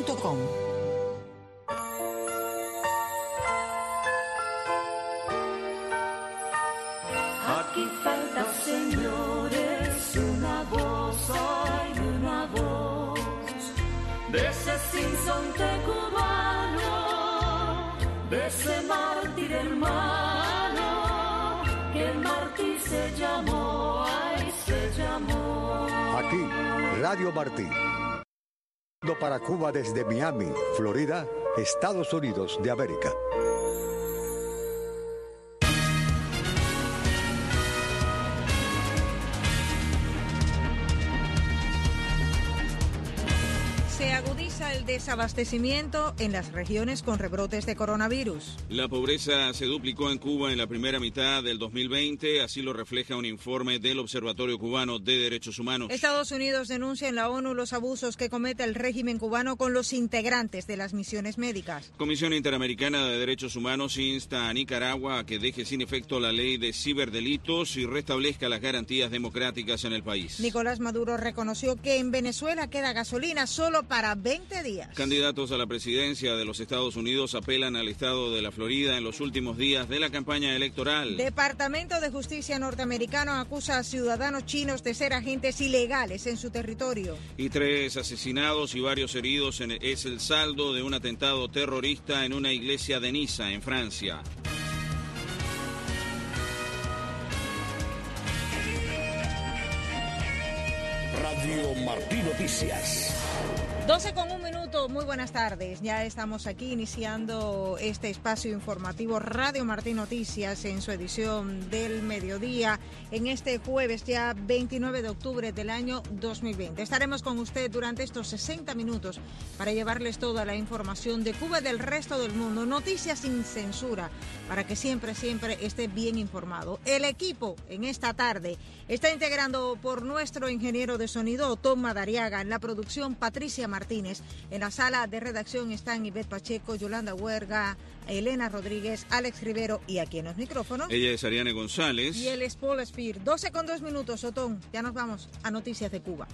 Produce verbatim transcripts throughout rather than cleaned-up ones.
punto com. Aquí falta, señores, una voz, hay una voz de ese sinsonte cubano, de ese mártir hermano, que el mártir se llamó, ay, se llamó. Aquí, Radio Martí. Para Cuba desde Miami, Florida, Estados Unidos de América. Se agudiza el desabastecimiento en las regiones con rebrotes de coronavirus. La pobreza se duplicó en Cuba en la primera mitad del dos mil veinte, así lo refleja un informe del Observatorio Cubano de Derechos Humanos. Estados Unidos denuncia en la ONU los abusos que comete el régimen cubano con los integrantes de las misiones médicas. Comisión Interamericana de Derechos Humanos insta a Nicaragua a que deje sin efecto la ley de ciberdelitos y restablezca las garantías democráticas en el país. Nicolás Maduro reconoció que en Venezuela queda gasolina solo para veinte días. Candidatos a la presidencia de los Estados Unidos apelan al estado de la Florida en los últimos días de la campaña electoral. Departamento de Justicia norteamericano acusa a ciudadanos chinos de ser agentes ilegales en su territorio. Y tres asesinados y varios heridos en, es el saldo de un atentado terrorista en una iglesia de Niza, en Francia. Radio Martí Noticias. doce con un minuto, muy buenas tardes. Ya estamos aquí iniciando este espacio informativo Radio Martí Noticias en su edición del mediodía, en este jueves ya veintinueve de octubre del año dos mil veinte. Estaremos con usted durante estos sesenta minutos para llevarles toda la información de Cuba y del resto del mundo, noticias sin censura, para que siempre, siempre esté bien informado. El equipo en esta tarde está integrando por nuestro ingeniero de sonido, Tom Madariaga, en la producción Patricia Martínez. En la sala de redacción están Ivette Pacheco, Yolanda Huerga, Elena Rodríguez, Alex Rivero y aquí en los micrófonos. Ella es Ariane González. Y él es Paul Spear. doce con dos minutos, Otón. Ya nos vamos a Noticias de Cuba.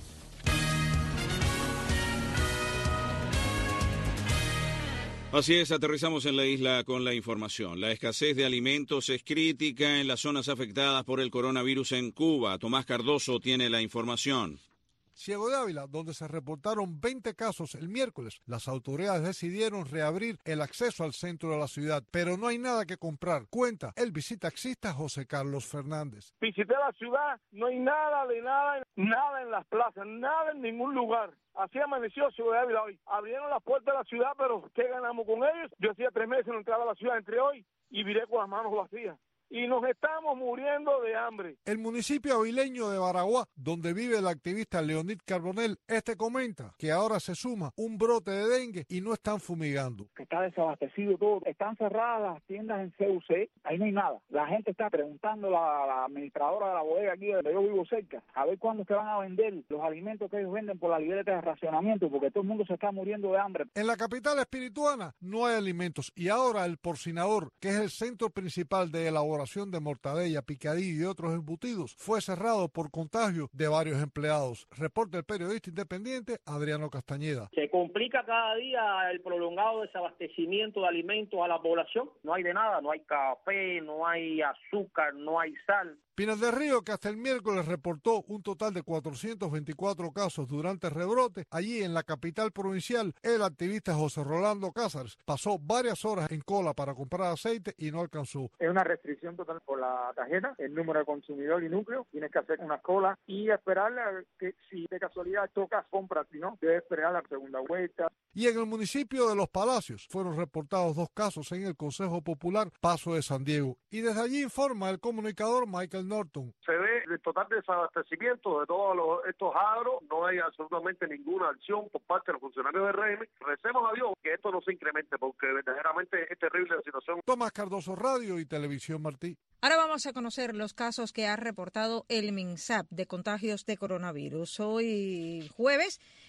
Así es, aterrizamos en la isla con la información. La escasez de alimentos es crítica en las zonas afectadas por el coronavirus en Cuba. Tomás Cardoso tiene la información. Ciego de Ávila, donde se reportaron veinte casos el miércoles, las autoridades decidieron reabrir el acceso al centro de la ciudad, pero no hay nada que comprar, cuenta el bicitaxista José Carlos Fernández. Visité la ciudad, no hay nada de nada, nada en las plazas, nada en ningún lugar. Así amaneció Ciego de Ávila hoy. Abrieron las puertas de la ciudad, pero ¿qué ganamos con ellos? Yo hacía tres meses no entraba a la ciudad, entré hoy y viré con las manos vacías. Y nos estamos muriendo de hambre. El municipio avileño de Baraguá, donde vive el activista Leonid Carbonell, este comenta que ahora se suma un brote de dengue y no están fumigando. Está desabastecido todo, están cerradas las tiendas en C U C, ahí no hay nada. La gente está preguntando a la, la administradora de la bodega aquí donde yo vivo cerca, a ver cuándo se van a vender los alimentos que ellos venden por la libreta de racionamiento, porque todo el mundo se está muriendo de hambre. En la capital espirituana no hay alimentos y ahora el porcinador, que es el centro principal de elaboración de mortadella, picadillo y otros embutidos, fue cerrado por contagio de varios empleados. Reporta el periodista independiente Adriano Castañeda. Se complica cada día el prolongado desabastecimiento de alimentos a la población. No hay de nada, no hay café, no hay azúcar, no hay sal. Pinar del Río, que hasta el miércoles reportó un total de cuatrocientos veinticuatro casos durante el rebrote, allí en la capital provincial, el activista José Rolando Cázares pasó varias horas en cola para comprar aceite y no alcanzó. Es una restricción total por la tarjeta, el número de consumidor y núcleo, tienes que hacer una cola y esperar que si de casualidad tocas, compras, si no, debes esperar la segunda vuelta. Y en el municipio de Los Palacios fueron reportados dos casos en el Consejo Popular Paso de San Diego. Y desde allí informa el comunicador Michael Norton. Se ve el total desabastecimiento de todos los, estos agros, no hay absolutamente ninguna acción por parte de los funcionarios del régimen. Recemos a Dios que esto no se incremente porque verdaderamente es terrible la situación. Tomás Cardoso, Radio y Televisión Martí. Ahora vamos a conocer los casos que ha reportado el MINSAP de contagios de coronavirus. Hoy jueves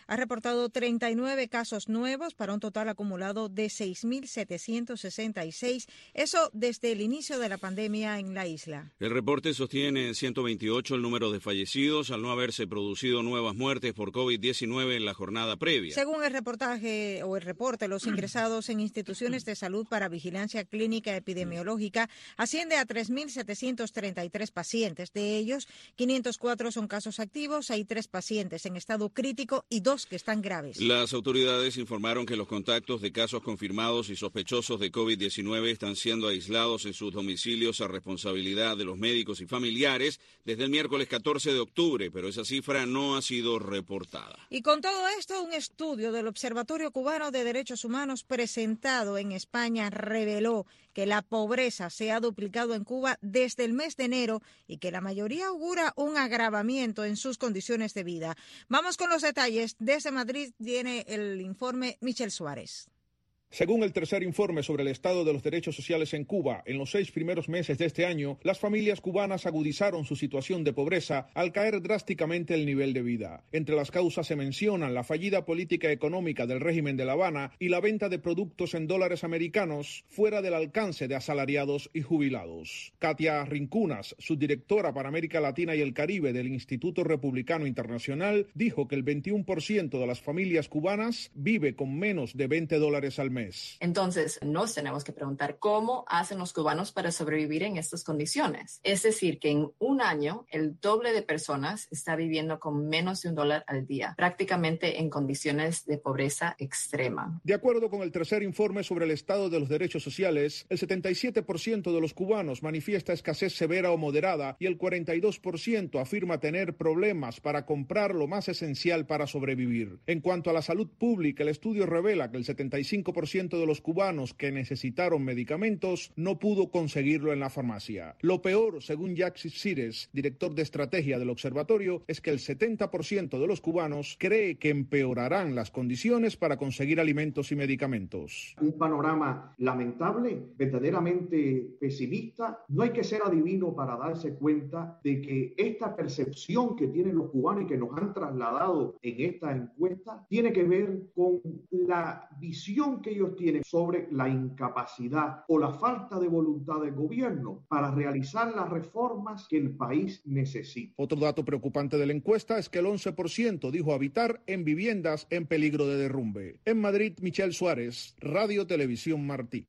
ha reportado treinta y nueve casos nuevos para un total acumulado de seis mil setecientos sesenta y seis, eso desde el inicio de la pandemia en la isla. El reporte sostiene en ciento veintiocho el número de fallecidos al no haberse producido nuevas muertes por COVID diecinueve en la jornada previa. Según el reportaje o el reporte, los ingresados en instituciones de salud para vigilancia clínica epidemiológica asciende a tres mil setecientos treinta y tres pacientes. De ellos, quinientos cuatro son casos activos, hay tres pacientes en estado crítico y dos que están graves. Las autoridades informaron que los contactos de casos confirmados y sospechosos de COVID diecinueve están siendo aislados en sus domicilios a responsabilidad de los médicos y familiares desde el miércoles catorce de octubre, pero esa cifra no ha sido reportada. Y con todo esto, un estudio del Observatorio Cubano de Derechos Humanos presentado en España reveló que la pobreza se ha duplicado en Cuba desde el mes de enero y que la mayoría augura un agravamiento en sus condiciones de vida. Vamos con los detalles. Desde Madrid tiene el informe Michelle Suárez. Según el tercer informe sobre el estado de los derechos sociales en Cuba, en los seis primeros meses de este año, las familias cubanas agudizaron su situación de pobreza al caer drásticamente el nivel de vida. Entre las causas se mencionan la fallida política económica del régimen de La Habana y la venta de productos en dólares americanos fuera del alcance de asalariados y jubilados. Katia Rincunas, subdirectora para América Latina y el Caribe del Instituto Republicano Internacional, dijo que el veintiuno por ciento de las familias cubanas vive con menos de veinte dólares al mes. Entonces, nos tenemos que preguntar cómo hacen los cubanos para sobrevivir en estas condiciones. Es decir, que en un año el doble de personas está viviendo con menos de un dólar al día, prácticamente en condiciones de pobreza extrema. De acuerdo con el tercer informe sobre el estado de los derechos sociales, el setenta y siete por ciento de los cubanos manifiesta escasez severa o moderada y el cuarenta y dos por ciento afirma tener problemas para comprar lo más esencial para sobrevivir. En cuanto a la salud pública, el estudio revela que el setenta y cinco por ciento de los cubanos que necesitaron medicamentos no pudo conseguirlo en la farmacia. Lo peor, según Jacques Cires, director de estrategia del observatorio, es que el setenta por ciento de los cubanos cree que empeorarán las condiciones para conseguir alimentos y medicamentos. Un panorama lamentable, verdaderamente pesimista. No hay que ser adivino para darse cuenta de que esta percepción que tienen los cubanos y que nos han trasladado en esta encuesta tiene que ver con la visión que ellos tienen sobre la incapacidad o la falta de voluntad del gobierno para realizar las reformas que el país necesita. Otro dato preocupante de la encuesta es que el once por ciento dijo habitar en viviendas en peligro de derrumbe. En Madrid, Michelle Suárez, Radio Televisión Martí.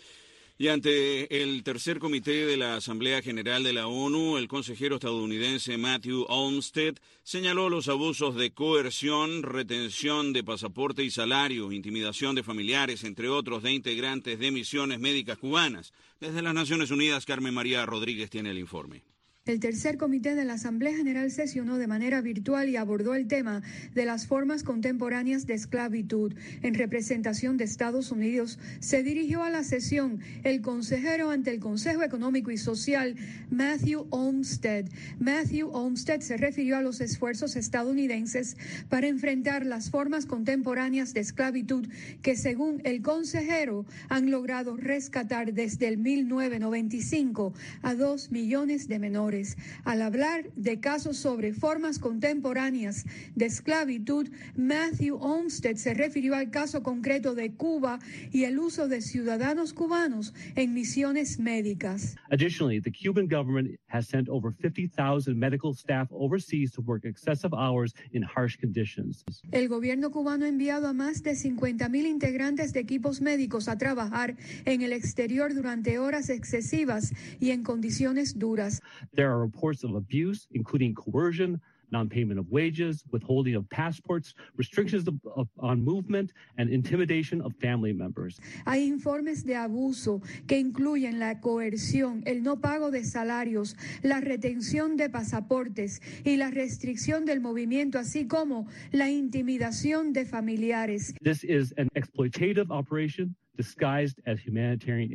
Y ante el tercer comité de la Asamblea General de la ONU, el consejero estadounidense Matthew Olmsted señaló los abusos de coerción, retención de pasaporte y salario, intimidación de familiares, entre otros, de integrantes de misiones médicas cubanas. Desde las Naciones Unidas, Carmen María Rodríguez tiene el informe. El tercer comité de la Asamblea General sesionó de manera virtual y abordó el tema de las formas contemporáneas de esclavitud. En representación de Estados Unidos, se dirigió a la sesión el consejero ante el Consejo Económico y Social, Matthew Olmsted. Matthew Olmsted se refirió a los esfuerzos estadounidenses para enfrentar las formas contemporáneas de esclavitud que, según el consejero, han logrado rescatar desde el mil novecientos noventa y cinco a dos millones de menores. Al hablar de casos sobre formas contemporáneas de esclavitud, Matthew Olmsted se refirió al caso concreto de Cuba y el uso de ciudadanos cubanos en misiones médicas. Additionally, the Cuban government has sent over fifty thousand medical staff overseas to work excessive hours in harsh conditions. El gobierno cubano ha enviado a más de cincuenta mil integrantes de equipos médicos a trabajar en el exterior durante horas excesivas y en condiciones duras. There are reports of abuse, including coercion, non-payment of wages, withholding of passports, restrictions of, of, on movement, and intimidation of family members. Hay informes de abuso que incluyen la coerción, el no pago de salarios, la retención de pasaportes y la restricción del movimiento, así como la intimidación de familiares. This is an exploitative operation disguised as humanitarian aid.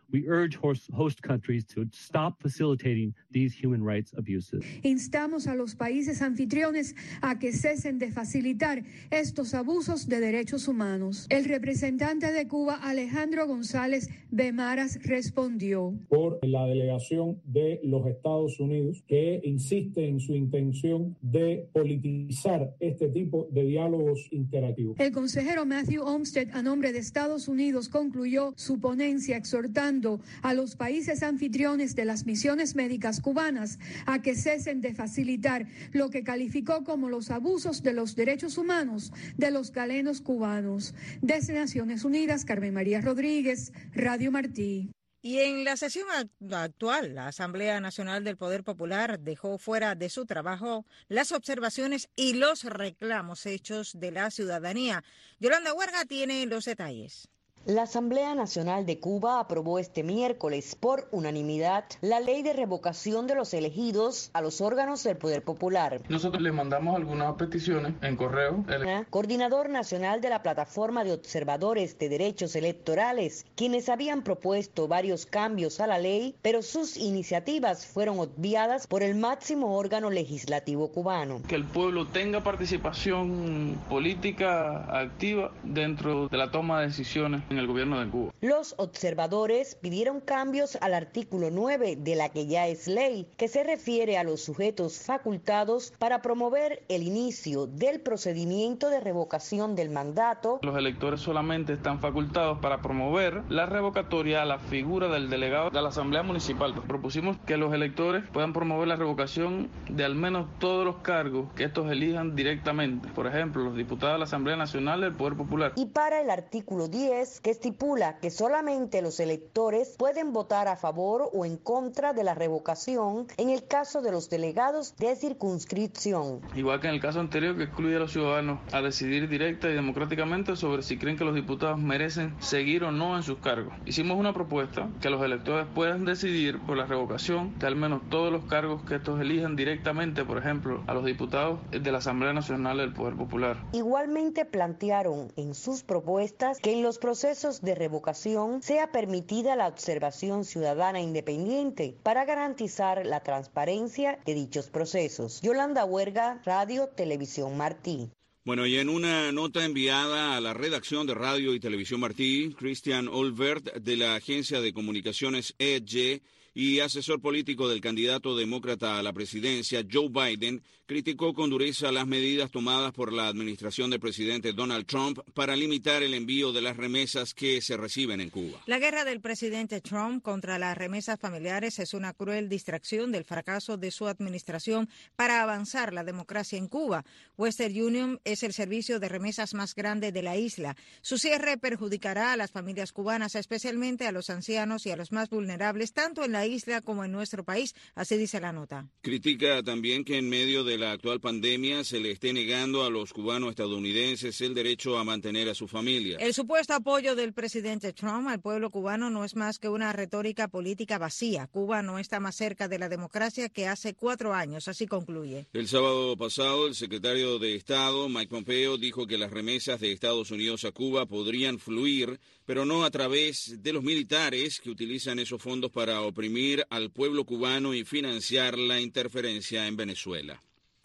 we urge host, host countries to stop facilitating these human rights abuses. Instamos a los países anfitriones a que cesen de facilitar estos abusos de derechos humanos. El representante de Cuba, Alejandro González Bemaras, respondió. Por la delegación de los Estados Unidos, que insiste en su intención de politizar este tipo de diálogos interactivos. El consejero Matthew Olmsted, a nombre de Estados Unidos, concluyó su ponencia exhortando a los países anfitriones de las misiones médicas cubanas a que cesen de facilitar lo que calificó como los abusos de los derechos humanos de los galenos cubanos. Desde Naciones Unidas, Carmen María Rodríguez, Radio Martí. Y en la sesión actual, la Asamblea Nacional del Poder Popular dejó fuera de su trabajo las observaciones y los reclamos hechos de la ciudadanía. Yolanda Huerga tiene los detalles. La Asamblea Nacional de Cuba aprobó este miércoles por unanimidad la ley de revocación de los elegidos a los órganos del Poder Popular. Nosotros le mandamos algunas peticiones en correo. El... Coordinador nacional de la Plataforma de Observadores de Derechos Electorales, quienes habían propuesto varios cambios a la ley, pero sus iniciativas fueron obviadas por el máximo órgano legislativo cubano. Que el pueblo tenga participación política activa dentro de la toma de decisiones en el gobierno de Cuba. Los observadores pidieron cambios al artículo nueve de la que ya es ley, que se refiere a los sujetos facultados para promover el inicio del procedimiento de revocación del mandato. Los electores solamente están facultados para promover la revocatoria a la figura del delegado de la Asamblea Municipal. Propusimos que los electores puedan promover la revocación de al menos todos los cargos que estos elijan directamente. Por ejemplo, los diputados de la Asamblea Nacional del Poder Popular. Y para el artículo diez, que estipula que solamente los electores pueden votar a favor o en contra de la revocación en el caso de los delegados de circunscripción. Igual que en el caso anterior, que excluye a los ciudadanos a decidir directa y democráticamente sobre si creen que los diputados merecen seguir o no en sus cargos. Hicimos una propuesta que los electores puedan decidir por la revocación de al menos todos los cargos que estos elijan directamente, por ejemplo, a los diputados de la Asamblea Nacional del Poder Popular. Igualmente plantearon en sus propuestas que en los procesos de revocación sea permitida la observación ciudadana independiente para garantizar la transparencia de dichos procesos. Yolanda Huerga, Radio Televisión Martí. Bueno, y en una nota enviada a la redacción de Radio y Televisión Martí, Christian Olvert, de la agencia de comunicaciones E G y asesor político del candidato demócrata a la presidencia, Joe Biden, criticó con dureza las medidas tomadas por la administración del presidente Donald Trump para limitar el envío de las remesas que se reciben en Cuba. La guerra del presidente Trump contra las remesas familiares es una cruel distracción del fracaso de su administración para avanzar la democracia en Cuba. Western Union es el servicio de remesas más grande de la isla. Su cierre perjudicará a las familias cubanas, especialmente a los ancianos y a los más vulnerables, tanto en la isla como en nuestro país, así dice la nota. Critica también que en medio de la actual pandemia se le esté negando a los cubanos estadounidenses el derecho a mantener a su familia. El supuesto apoyo del presidente Trump al pueblo cubano no es más que una retórica política vacía. Cuba no está más cerca de la democracia que hace cuatro años, así concluye. El sábado pasado, el secretario de Estado, Mike Pompeo, dijo que las remesas de Estados Unidos a Cuba podrían fluir, pero no a través de los militares que utilizan esos fondos para oprimir al pueblo cubano y financiar la interferencia en Venezuela.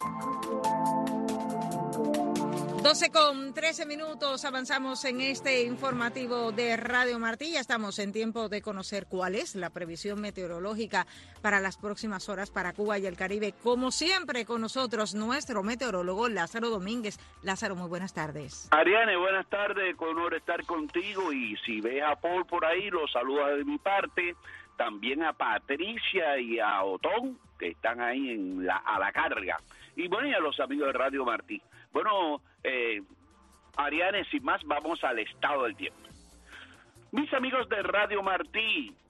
doce con trece minutos, avanzamos en este informativo de Radio Martí. Ya estamos en tiempo de conocer cuál es la previsión meteorológica para las próximas horas para Cuba y el Caribe. Como siempre, con nosotros nuestro meteorólogo Lázaro Domínguez. Lázaro, muy buenas tardes. Ariane, buenas tardes, con honor estar contigo. Y si ves a Paul por ahí, los saludos de mi parte. También a Patricia y a Otón, que están ahí en la, a la carga. Y bueno, y a los amigos de Radio Martí. Bueno, eh, Ariane, sin más, vamos al estado del tiempo. Mis amigos de Radio Martí,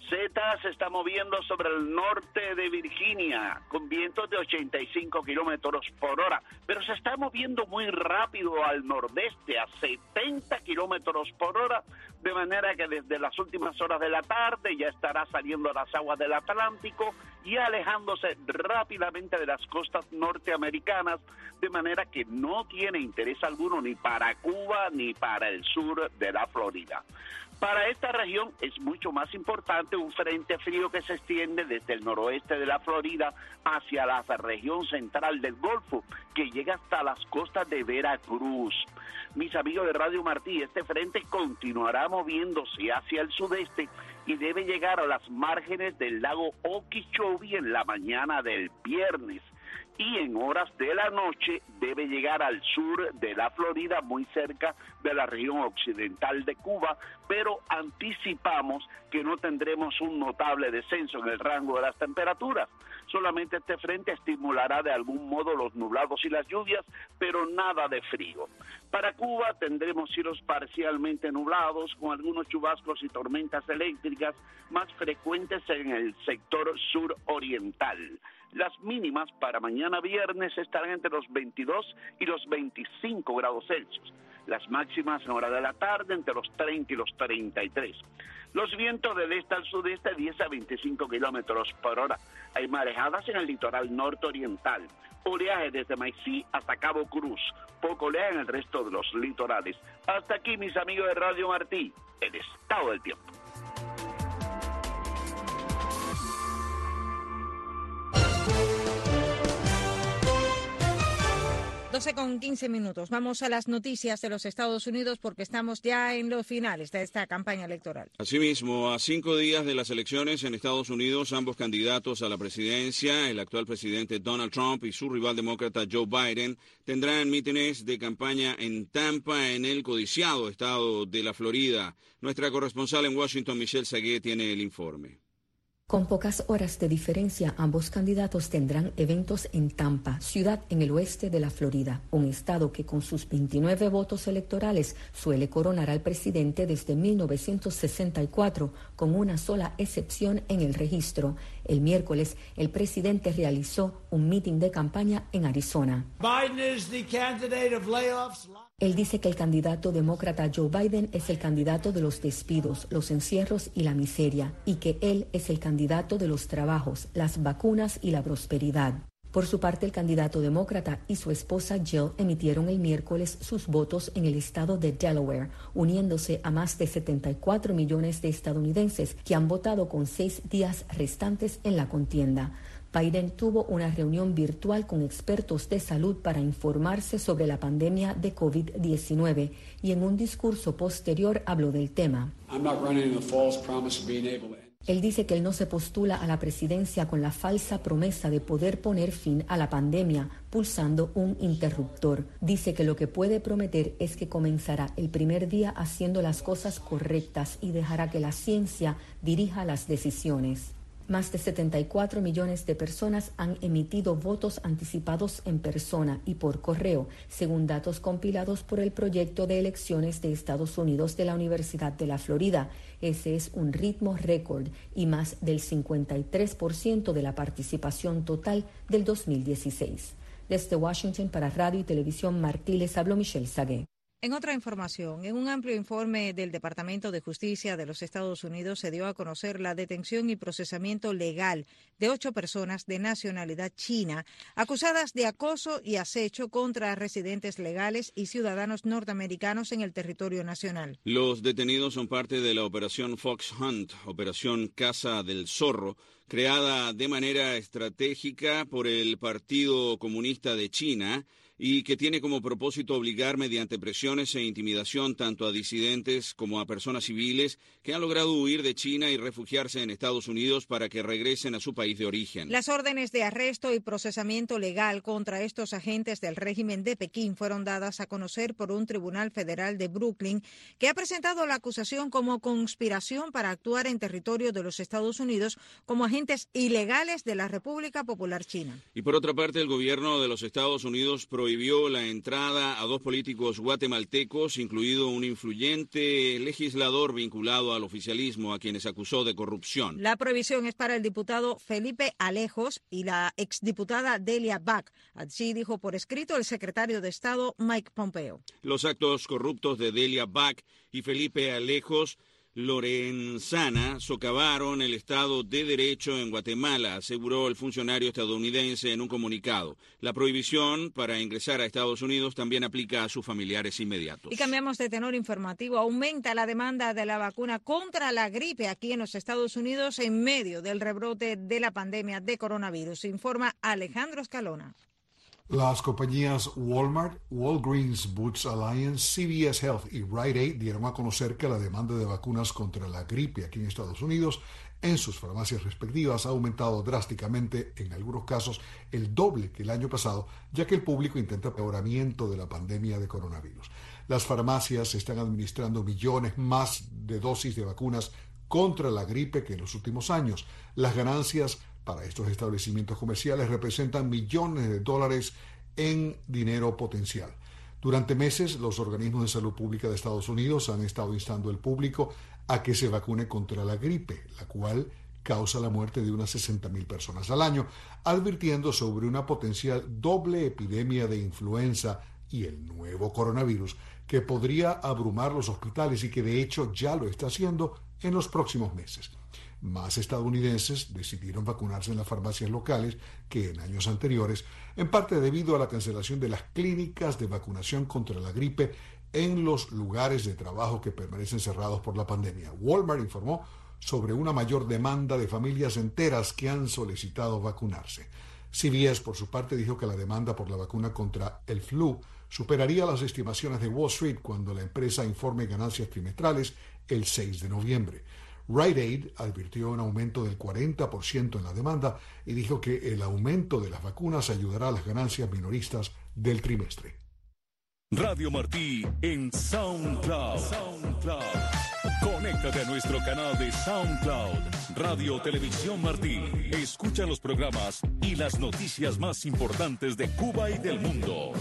Z se está moviendo sobre el norte de Virginia con vientos de ochenta y cinco kilómetros por hora, pero se está moviendo muy rápido al nordeste a setenta kilómetros por hora, de manera que desde las últimas horas de la tarde ya estará saliendo a las aguas del Atlántico y alejándose rápidamente de las costas norteamericanas, de manera que no tiene interés alguno ni para Cuba ni para el sur de la Florida. Para esta región es mucho más importante un frente frío que se extiende desde el noroeste de la Florida hacia la región central del Golfo, que llega hasta las costas de Veracruz. Mis amigos de Radio Martí, este frente continuará moviéndose hacia el sudeste y debe llegar a las márgenes del lago Okeechobee en la mañana del viernes. Y en horas de la noche debe llegar al sur de la Florida, muy cerca de la región occidental de Cuba, pero anticipamos que no tendremos un notable descenso en el rango de las temperaturas. Solamente este frente estimulará de algún modo los nublados y las lluvias, pero nada de frío. Para Cuba tendremos cielos parcialmente nublados, con algunos chubascos y tormentas eléctricas más frecuentes en el sector suroriental. Las mínimas para mañana viernes estarán entre los veintidós y los veinticinco grados Celsius. Las máximas en hora de la tarde entre los treinta y los treinta y tres. Los vientos del este al sudeste diez a veinticinco kilómetros por hora. Hay marejadas en el litoral norte-oriental. Oleaje desde Maicí hasta Cabo Cruz. Poco oleaje en el resto de los litorales. Hasta aquí, mis amigos de Radio Martí, el estado del tiempo. doce con quince minutos. Vamos a las noticias de los Estados Unidos porque estamos ya en los finales de esta campaña electoral. Asimismo, a cinco días de las elecciones en Estados Unidos, ambos candidatos a la presidencia, el actual presidente Donald Trump y su rival demócrata Joe Biden, tendrán mítines de campaña en Tampa, en el codiciado estado de la Florida. Nuestra corresponsal en Washington, Michelle Sagué, tiene el informe. Con pocas horas de diferencia, ambos candidatos tendrán eventos en Tampa, ciudad en el oeste de la Florida, un estado que con sus veintinueve votos electorales suele coronar al presidente desde mil novecientos sesenta y cuatro, con una sola excepción en el registro. El miércoles, el presidente realizó un mitin de campaña en Arizona. Biden is the candidate of layoffs. Él dice que el candidato demócrata Joe Biden es el candidato de los despidos, los encierros y la miseria, y que él es el candidato de los trabajos, las vacunas y la prosperidad. Por su parte, el candidato demócrata y su esposa Jill emitieron el miércoles sus votos en el estado de Delaware, uniéndose a más de setenta y cuatro millones de estadounidenses que han votado con seis días restantes en la contienda. Biden tuvo una reunión virtual con expertos de salud para informarse sobre la pandemia de COVID diecinueve y en un discurso posterior habló del tema. Él dice que él no se postula a la presidencia con la falsa promesa de poder poner fin a la pandemia, pulsando un interruptor. Dice que lo que puede prometer es que comenzará el primer día haciendo las cosas correctas y dejará que la ciencia dirija las decisiones. Más de setenta y cuatro millones de personas han emitido votos anticipados en persona y por correo, según datos compilados por el Proyecto de Elecciones de Estados Unidos de la Universidad de la Florida. Ese es un ritmo récord y más del cincuenta y tres por ciento de la participación total del dos mil dieciséis. Desde Washington para Radio y Televisión Martí les habló Michelle Sagué. En otra información, en un amplio informe del Departamento de Justicia de los Estados Unidos se dio a conocer la detención y procesamiento legal de ocho personas de nacionalidad china acusadas de acoso y acecho contra residentes legales y ciudadanos norteamericanos en el territorio nacional. Los detenidos son parte de la Operación Fox Hunt, Operación Caza del Zorro, creada de manera estratégica por el Partido Comunista de China y que tiene como propósito obligar mediante presiones e intimidación tanto a disidentes como a personas civiles que han logrado huir de China y refugiarse en Estados Unidos para que regresen a su país de origen. Las órdenes de arresto y procesamiento legal contra estos agentes del régimen de Pekín fueron dadas a conocer por un tribunal federal de Brooklyn que ha presentado la acusación como conspiración para actuar en territorio de los Estados Unidos como agentes ilegales de la República Popular China. Y por otra parte, el gobierno de los Estados Unidos prohibió prohibió la entrada a dos políticos guatemaltecos, incluido un influyente legislador vinculado al oficialismo, a quienes acusó de corrupción. La prohibición es para el diputado Felipe Alejos y la exdiputada Delia Back. Así dijo por escrito el secretario de Estado Mike Pompeo. Los actos corruptos de Delia Back y Felipe Alejos Lorenzana socavaron el Estado de Derecho en Guatemala, aseguró el funcionario estadounidense en un comunicado. La prohibición para ingresar a Estados Unidos también aplica a sus familiares inmediatos. Y cambiamos de tenor informativo. Aumenta la demanda de la vacuna contra la gripe aquí en los Estados Unidos en medio del rebrote de la pandemia de coronavirus, informa Alejandro Escalona. Las compañías Walmart, Walgreens Boots Alliance, C V S Health y Rite Aid dieron a conocer que la demanda de vacunas contra la gripe aquí en Estados Unidos en sus farmacias respectivas ha aumentado drásticamente, en algunos casos el doble que el año pasado, ya que el público intenta empeoramiento de la pandemia de coronavirus. Las farmacias están administrando millones más de dosis de vacunas contra la gripe que en los últimos años. Las ganancias para estos establecimientos comerciales representan millones de dólares en dinero potencial. Durante meses, los organismos de salud pública de Estados Unidos han estado instando al público a que se vacune contra la gripe, la cual causa la muerte de unas sesenta mil personas al año, advirtiendo sobre una potencial doble epidemia de influenza y el nuevo coronavirus que podría abrumar los hospitales y que de hecho ya lo está haciendo en los próximos meses. Más estadounidenses decidieron vacunarse en las farmacias locales que en años anteriores, en parte debido a la cancelación de las clínicas de vacunación contra la gripe en los lugares de trabajo que permanecen cerrados por la pandemia. Walmart informó sobre una mayor demanda de familias enteras que han solicitado vacunarse. C V S, por su parte, dijo que la demanda por la vacuna contra el flu superaría las estimaciones de Wall Street cuando la empresa informe ganancias trimestrales el seis de noviembre. Rite Aid advirtió un aumento del cuarenta por ciento en la demanda y dijo que el aumento de las vacunas ayudará a las ganancias minoristas del trimestre. Radio Martí en SoundCloud. SoundCloud. Conéctate a nuestro canal de SoundCloud, Radio Televisión Martí. Escucha los programas y las noticias más importantes de Cuba y del mundo.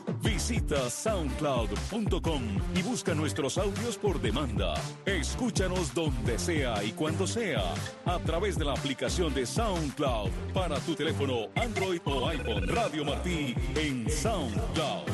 Visita soundcloud punto com y busca nuestros audios por demanda. Escúchanos donde sea y cuando sea, a través de la aplicación de SoundCloud para tu teléfono Android o iPhone. Radio Martí en SoundCloud.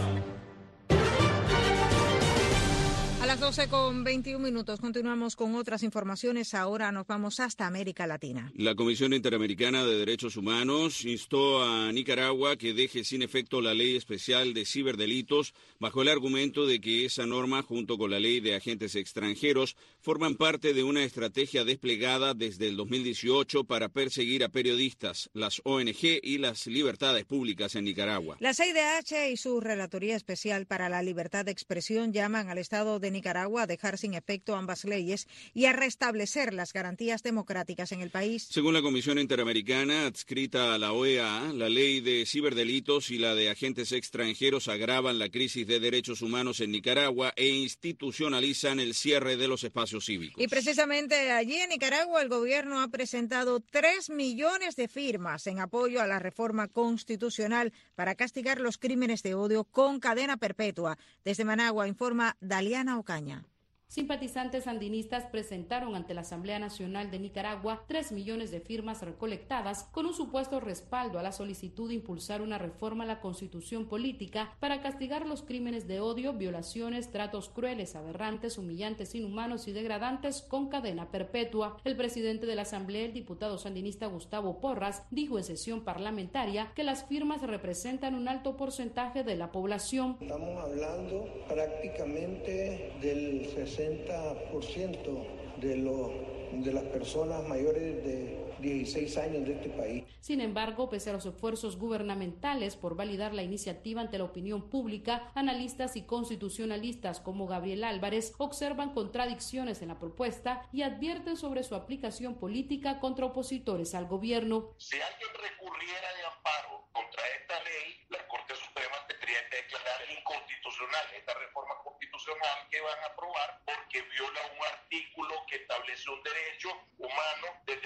A las doce con veintiún minutos continuamos con otras informaciones. Ahora nos vamos hasta América Latina. La Comisión Interamericana de Derechos Humanos instó a Nicaragua que deje sin efecto la ley especial de ciberdelitos bajo el argumento de que esa norma, junto con la ley de agentes extranjeros, forman parte de una estrategia desplegada desde el dos mil dieciocho para perseguir a periodistas, las O N G y las libertades públicas en Nicaragua. La C I D H y su Relatoría Especial para la Libertad de Expresión llaman al Estado de Nicaragua a dejar sin efecto ambas leyes y a restablecer las garantías democráticas en el país. Según la Comisión Interamericana adscrita a la O E A, la ley de ciberdelitos y la de agentes extranjeros agravan la crisis de derechos humanos en Nicaragua e institucionalizan el cierre de los espacios cívicos. Y precisamente allí en Nicaragua el gobierno ha presentado tres millones de firmas en apoyo a la reforma constitucional para castigar los crímenes de odio con cadena perpetua. Desde Managua informa Daliana Ocaña. Simpatizantes sandinistas presentaron ante la Asamblea Nacional de Nicaragua tres millones de firmas recolectadas con un supuesto respaldo a la solicitud de impulsar una reforma a la Constitución política para castigar los crímenes de odio, violaciones, tratos crueles, aberrantes, humillantes, inhumanos y degradantes con cadena perpetua. El presidente de la Asamblea, el diputado sandinista Gustavo Porras, dijo en sesión parlamentaria que las firmas representan un alto porcentaje de la población. Estamos hablando prácticamente del sesenta por ciento de, lo, de las personas mayores de dieciséis años de este país. Sin embargo, pese a los esfuerzos gubernamentales por validar la iniciativa ante la opinión pública, analistas y constitucionalistas como Gabriel Álvarez observan contradicciones en la propuesta y advierten sobre su aplicación política contra opositores al gobierno. Si alguien recurriera de amparo contra esta ley, la Corte Suprema tendría que declarar inconstitucional esta reforma constitucional que van a aprobar porque viola un artículo que establece un derecho humano desde el mil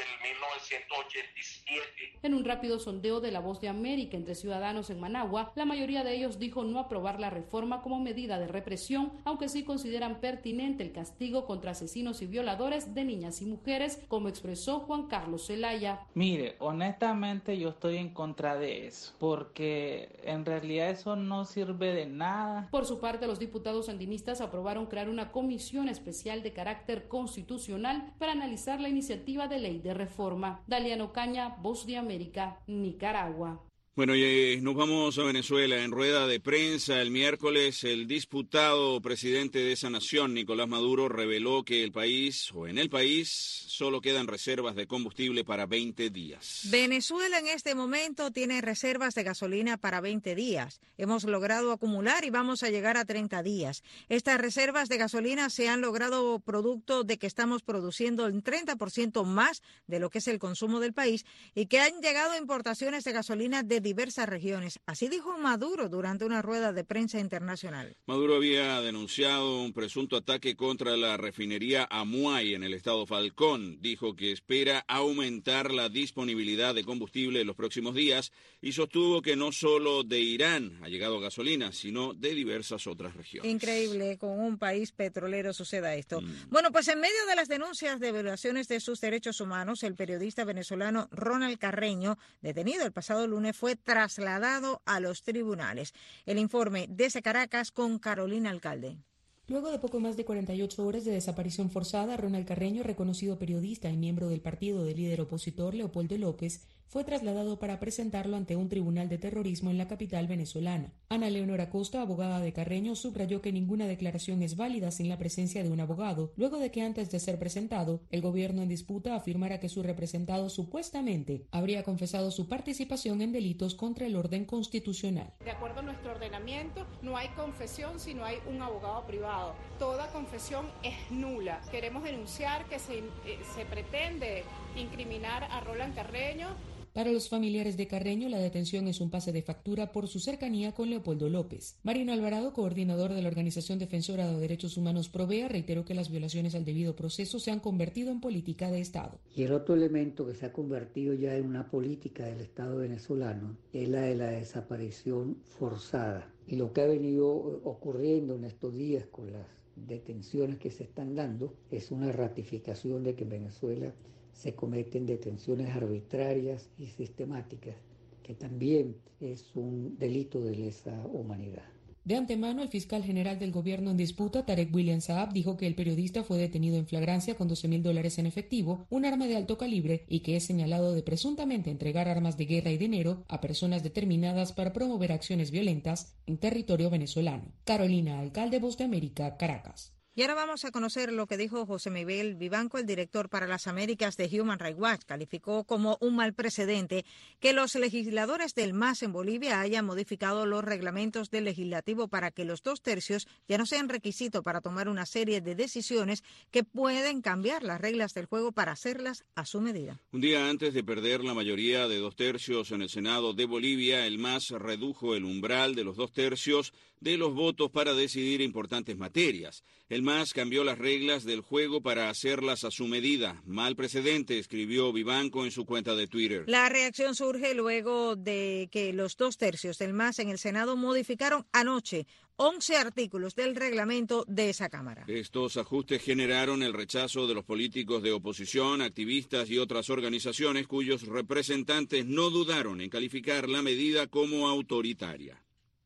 novecientos ochenta y siete. En un rápido sondeo de La Voz de América entre ciudadanos en Managua, la mayoría de ellos dijo no aprobar la reforma como medida de represión, aunque sí consideran pertinente el castigo contra asesinos y violadores de niñas y mujeres, como expresó Juan Carlos Zelaya. Mire, honestamente yo estoy en contra de eso, porque en realidad eso no sirve de nada. Por su parte, los diputados sandinistas aprobaron crear una comisión especial de carácter constitucional para analizar la iniciativa de ley de reforma. Daliano Ocaña, Voz de América, Nicaragua. Bueno, y eh, nos vamos a Venezuela. En rueda de prensa el miércoles, el diputado presidente de esa nación, Nicolás Maduro, reveló que el país, o en el país, solo quedan reservas de combustible para veinte días. Venezuela en este momento tiene reservas de gasolina para veinte días. Hemos logrado acumular y vamos a llegar a treinta días. Estas reservas de gasolina se han logrado producto de que estamos produciendo el treinta por ciento más de lo que es el consumo del país y que han llegado importaciones de gasolina de diversas regiones. Así dijo Maduro durante una rueda de prensa internacional. Maduro había denunciado un presunto ataque contra la refinería Amuay en el estado Falcón. Dijo que espera aumentar la disponibilidad de combustible en los próximos días y sostuvo que no solo de Irán ha llegado gasolina, sino de diversas otras regiones. Increíble, con un país petrolero suceda esto. Mm. Bueno, pues en medio de las denuncias de violaciones de sus derechos humanos, el periodista venezolano Ronald Carreño, detenido el pasado lunes, fue trasladado a los tribunales. El informe desde Caracas con Carolina Alcalde. Luego de poco más de cuarenta y ocho horas de desaparición forzada, Ronald Carreño, reconocido periodista y miembro del partido del líder opositor Leopoldo López, fue trasladado para presentarlo ante un tribunal de terrorismo en la capital venezolana. Ana Leonora Costa, abogada de Carreño, subrayó que ninguna declaración es válida sin la presencia de un abogado, luego de que antes de ser presentado, el gobierno en disputa afirmara que su representado supuestamente habría confesado su participación en delitos contra el orden constitucional. De acuerdo a nuestro ordenamiento, no hay confesión si no hay un abogado privado. Toda confesión es nula. Queremos denunciar que se, eh, se pretende incriminar a Ronald Carreño. Para los familiares de Carreño, la detención es un pase de factura por su cercanía con Leopoldo López. Marino Alvarado, coordinador de la Organización Defensora de Derechos Humanos Provea, reiteró que las violaciones al debido proceso se han convertido en política de Estado. Y el otro elemento que se ha convertido ya en una política del Estado venezolano es la de la desaparición forzada. Y lo que ha venido ocurriendo en estos días con las detenciones que se están dando es una ratificación de que en Venezuela se cometen detenciones arbitrarias y sistemáticas, que también es un delito de lesa humanidad. De antemano, el fiscal general del gobierno en disputa, Tarek William Saab, dijo que el periodista fue detenido en flagrancia con doce mil dólares en efectivo, un arma de alto calibre y que es señalado de presuntamente entregar armas de guerra y dinero a personas determinadas para promover acciones violentas en territorio venezolano. Carolina Alcalde, Voz de América, Caracas. Y ahora vamos a conocer lo que dijo José Miguel Vivanco, el director para las Américas de Human Rights Watch. Calificó como un mal precedente que los legisladores del M A S en Bolivia hayan modificado los reglamentos del legislativo para que los dos tercios ya no sean requisito para tomar una serie de decisiones que pueden cambiar las reglas del juego para hacerlas a su medida. Un día antes de perder la mayoría de dos tercios en el Senado de Bolivia, el M A S redujo el umbral de los dos tercios de los votos para decidir importantes materias. El M A S cambió las reglas del juego para hacerlas a su medida. Mal precedente, escribió Vivanco en su cuenta de Twitter. La reacción surge luego de que los dos tercios del M A S en el Senado modificaron anoche once artículos del reglamento de esa Cámara. Estos ajustes generaron el rechazo de los políticos de oposición, activistas y otras organizaciones cuyos representantes no dudaron en calificar la medida como autoritaria.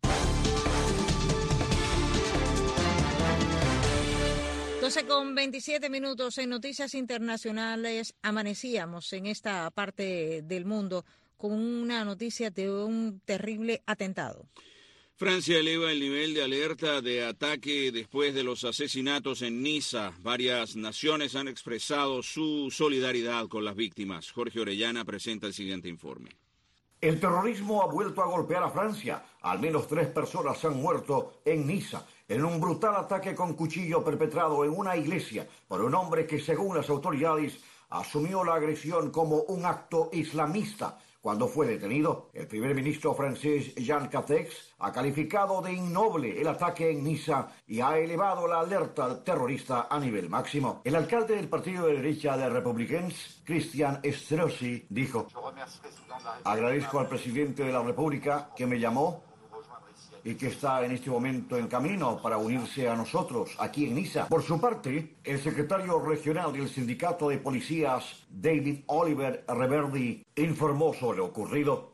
doce con veintisiete minutos en Noticias Internacionales. Amanecíamos en esta parte del mundo con una noticia de un terrible atentado. Francia eleva el nivel de alerta de ataque después de los asesinatos en Niza. Varias naciones han expresado su solidaridad con las víctimas. Jorge Orellana presenta el siguiente informe. El terrorismo ha vuelto a golpear a Francia. Al menos tres personas han muerto en Niza en un brutal ataque con cuchillo perpetrado en una iglesia por un hombre que, según las autoridades, asumió la agresión como un acto islamista, cuando fue detenido. El primer ministro francés Jean Castex ha calificado de innoble el ataque en Niza y ha elevado la alerta terrorista a nivel máximo. El alcalde del partido de derecha de Republicans, Christian Estrosi, dijo: agradezco al presidente de la República que me llamó y que está en este momento en camino para unirse a nosotros aquí en Niza. Por su parte, el secretario regional del sindicato de policías, David Oliver Reverdy, informó sobre lo ocurrido.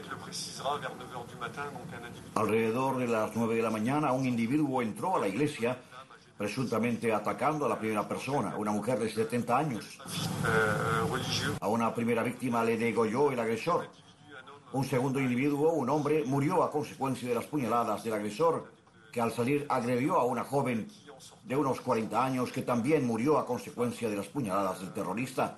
Alrededor de las nueve de la mañana, un individuo entró a la iglesia, presuntamente atacando a la primera persona, una mujer de setenta años. A una primera víctima le degolló el agresor. Un segundo individuo, un hombre, murió a consecuencia de las puñaladas del agresor, que al salir agredió a una joven de unos cuarenta años que también murió a consecuencia de las puñaladas del terrorista.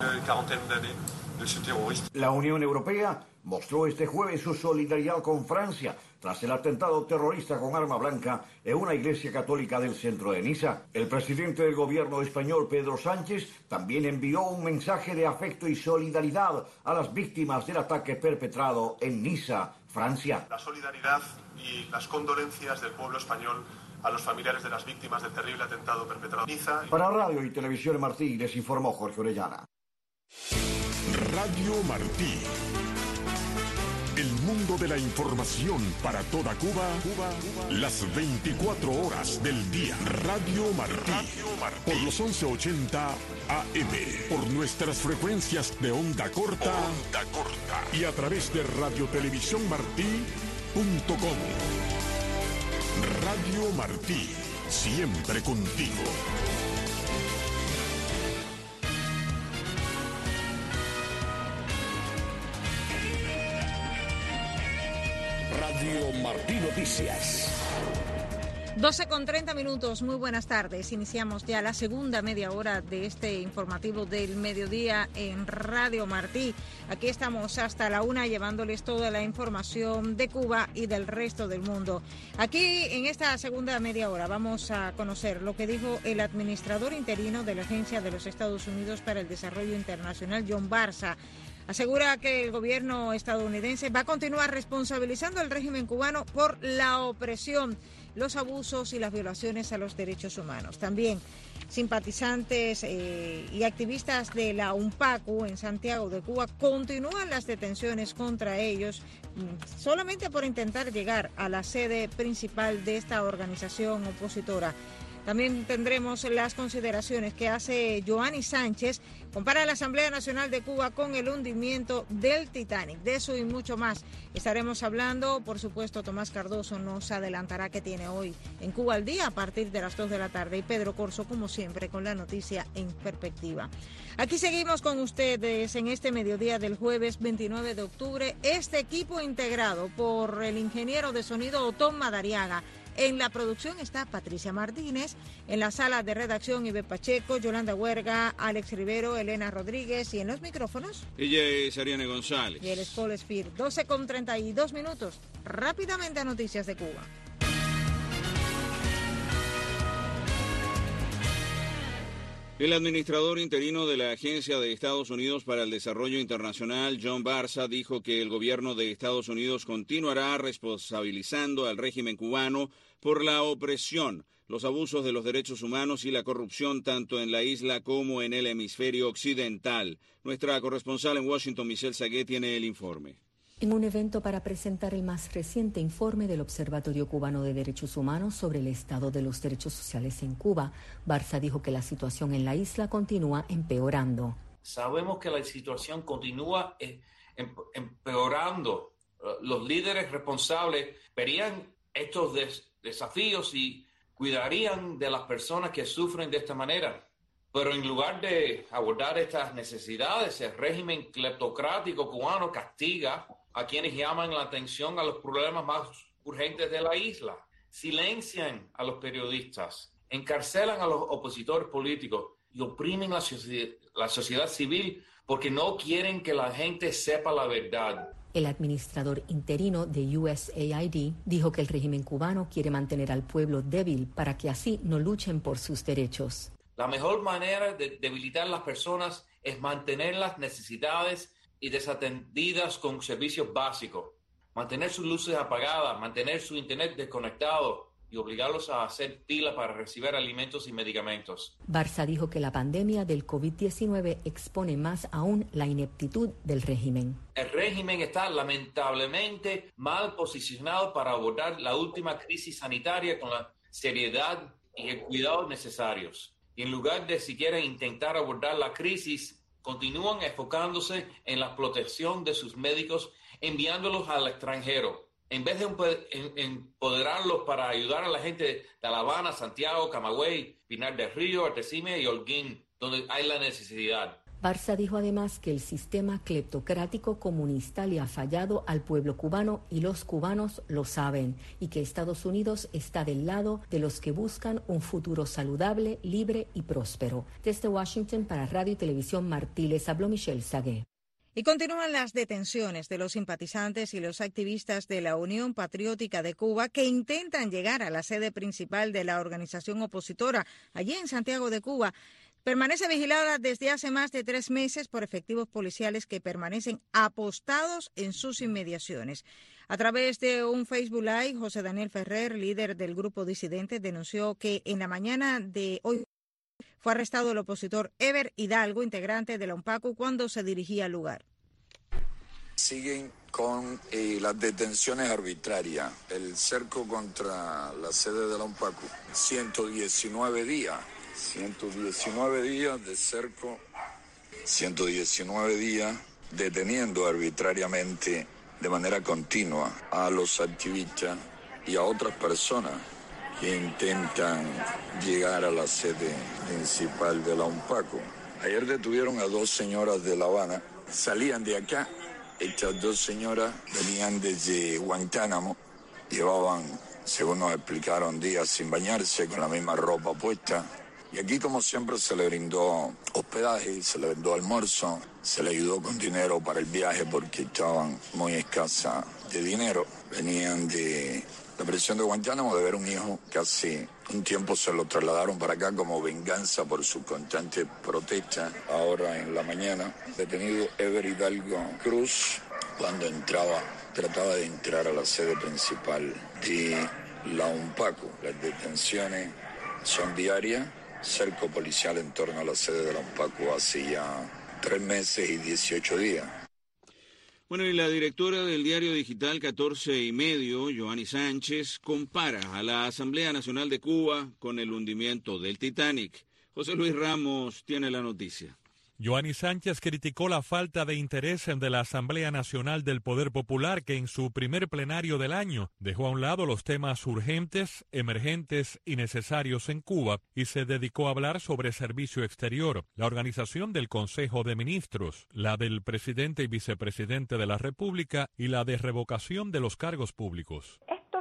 La Unión Europea mostró este jueves su solidaridad con Francia tras el atentado terrorista con arma blanca en una iglesia católica del centro de Niza. El presidente del gobierno español, Pedro Sánchez, también envió un mensaje de afecto y solidaridad a las víctimas del ataque perpetrado en Niza, Francia. La solidaridad y las condolencias del pueblo español a los familiares de las víctimas del terrible atentado perpetrado en Niza. Para Radio y Televisión Martí les informó Jorge Orellana. Radio Martí. El mundo de la información para toda Cuba, Cuba, Cuba, las veinticuatro horas del día. Radio Martí, Radio Martí. Por los once ochenta A M, por nuestras frecuencias de onda corta, onda corta. Y a través de radio televisión martí punto com. Radio Martí, siempre contigo. Radio Martí Noticias. doce con treinta minutos, muy buenas tardes. Iniciamos ya la segunda media hora de este informativo del mediodía en Radio Martí. Aquí estamos hasta la una llevándoles toda la información de Cuba y del resto del mundo. Aquí en esta segunda media hora vamos a conocer lo que dijo el administrador interino de la Agencia de los Estados Unidos para el Desarrollo Internacional, John Barza. Asegura que el gobierno estadounidense va a continuar responsabilizando al régimen cubano por la opresión, los abusos y las violaciones a los derechos humanos. También simpatizantes eh, y activistas de la UNPACU en Santiago de Cuba continúan las detenciones contra ellos mm, solamente por intentar llegar a la sede principal de esta organización opositora. También tendremos las consideraciones que hace Joanny Sánchez, compara la Asamblea Nacional de Cuba con el hundimiento del Titanic. De eso y mucho más estaremos hablando. Por supuesto, Tomás Cardoso nos adelantará qué tiene hoy en Cuba al día a partir de las dos de la tarde. Y Pedro Corso, como siempre, con la noticia en perspectiva. Aquí seguimos con ustedes en este mediodía del jueves veintinueve de octubre. Este equipo integrado por el ingeniero de sonido Otón Madariaga. En la producción está Patricia Martínez, en la sala de redacción Ibe Pacheco, Yolanda Huerga, Alex Rivero, Elena Rodríguez y en los micrófonos. Ella es Ariane González. Y él es Paul Sphere. doce con treinta y dos minutos. Rápidamente a noticias de Cuba. El administrador interino de la Agencia de Estados Unidos para el Desarrollo Internacional, John Barza, dijo que el gobierno de Estados Unidos continuará responsabilizando al régimen cubano por la opresión, los abusos de los derechos humanos y la corrupción tanto en la isla como en el hemisferio occidental. Nuestra corresponsal en Washington, Michelle Saguet, tiene el informe. En un evento para presentar el más reciente informe del Observatorio Cubano de Derechos Humanos sobre el estado de los derechos sociales en Cuba, Barza dijo que la situación en la isla continúa empeorando. Sabemos que la situación continúa empeorando. Los líderes responsables verían estos des- desafíos y cuidarían de las personas que sufren de esta manera. Pero en lugar de abordar estas necesidades, el régimen cleptocrático cubano castiga a quienes llaman la atención a los problemas más urgentes de la isla, silencian a los periodistas, encarcelan a los opositores políticos y oprimen la, soci- la sociedad civil porque no quieren que la gente sepa la verdad. El administrador interino de U S A I D dijo que el régimen cubano quiere mantener al pueblo débil para que así no luchen por sus derechos. La mejor manera de debilitar a las personas es mantener las necesidades y desatendidas con servicios básicos, mantener sus luces apagadas, mantener su internet desconectado y obligarlos a hacer fila para recibir alimentos y medicamentos. Barza dijo que la pandemia del COVID diecinueve expone más aún la ineptitud del régimen. El régimen está lamentablemente mal posicionado para abordar la última crisis sanitaria con la seriedad y el cuidado necesarios. Y en lugar de siquiera intentar abordar la crisis, continúan enfocándose en la protección de sus médicos, enviándolos al extranjero, en vez de empoderarlos para ayudar a la gente de La Habana, Santiago, Camagüey, Pinar del Río, Artesime y Holguín, donde hay la necesidad. Barza dijo además que el sistema cleptocrático comunista le ha fallado al pueblo cubano y los cubanos lo saben, y que Estados Unidos está del lado de los que buscan un futuro saludable, libre y próspero. Desde Washington para Radio y Televisión Martí les habló Michelle Sagué. Y continúan las detenciones de los simpatizantes y los activistas de la Unión Patriótica de Cuba que intentan llegar a la sede principal de la organización opositora allí en Santiago de Cuba. Permanece vigilada desde hace más de tres meses por efectivos policiales que permanecen apostados en sus inmediaciones. A través de un Facebook Live, José Daniel Ferrer, líder del grupo disidente, denunció que en la mañana de hoy fue arrestado el opositor Ever Hidalgo, integrante de la UNPACU, cuando se dirigía al lugar. Siguen con eh, las detenciones arbitrarias, el cerco contra la sede de la UNPACU, ciento diecinueve días, ciento diecinueve días de cerco, ciento diecinueve días deteniendo arbitrariamente de manera continua a los activistas y a otras personas que intentan llegar a la sede principal de la UNPACU. Ayer detuvieron a dos señoras de La Habana, salían de acá, estas dos señoras venían desde Guantánamo, llevaban, según nos explicaron, días sin bañarse, con la misma ropa puesta, y aquí como siempre se le brindó hospedaje, se le brindó almuerzo, se le ayudó con dinero para el viaje porque estaban muy escasas de dinero, venían de la prisión de Guantánamo de ver un hijo que hace un tiempo se lo trasladaron para acá como venganza por su constante protesta. Ahora en la mañana, detenido Ever Hidalgo Cruz cuando entraba, trataba de entrar a la sede principal de la UNPACU. Las detenciones son diarias, cerco policial en torno a la sede de la UNPACU hace ya tres meses y dieciocho días. Bueno, y la directora del diario digital catorce y medio, Joanny Sánchez, compara a la Asamblea Nacional de Cuba con el hundimiento del Titanic. José Luis Ramos tiene la noticia. Joanny Sánchez criticó la falta de interés de la Asamblea Nacional del Poder Popular, que en su primer plenario del año dejó a un lado los temas urgentes, emergentes y necesarios en Cuba y se dedicó a hablar sobre servicio exterior, la organización del Consejo de Ministros, la del presidente y vicepresidente de la República y la de revocación de los cargos públicos.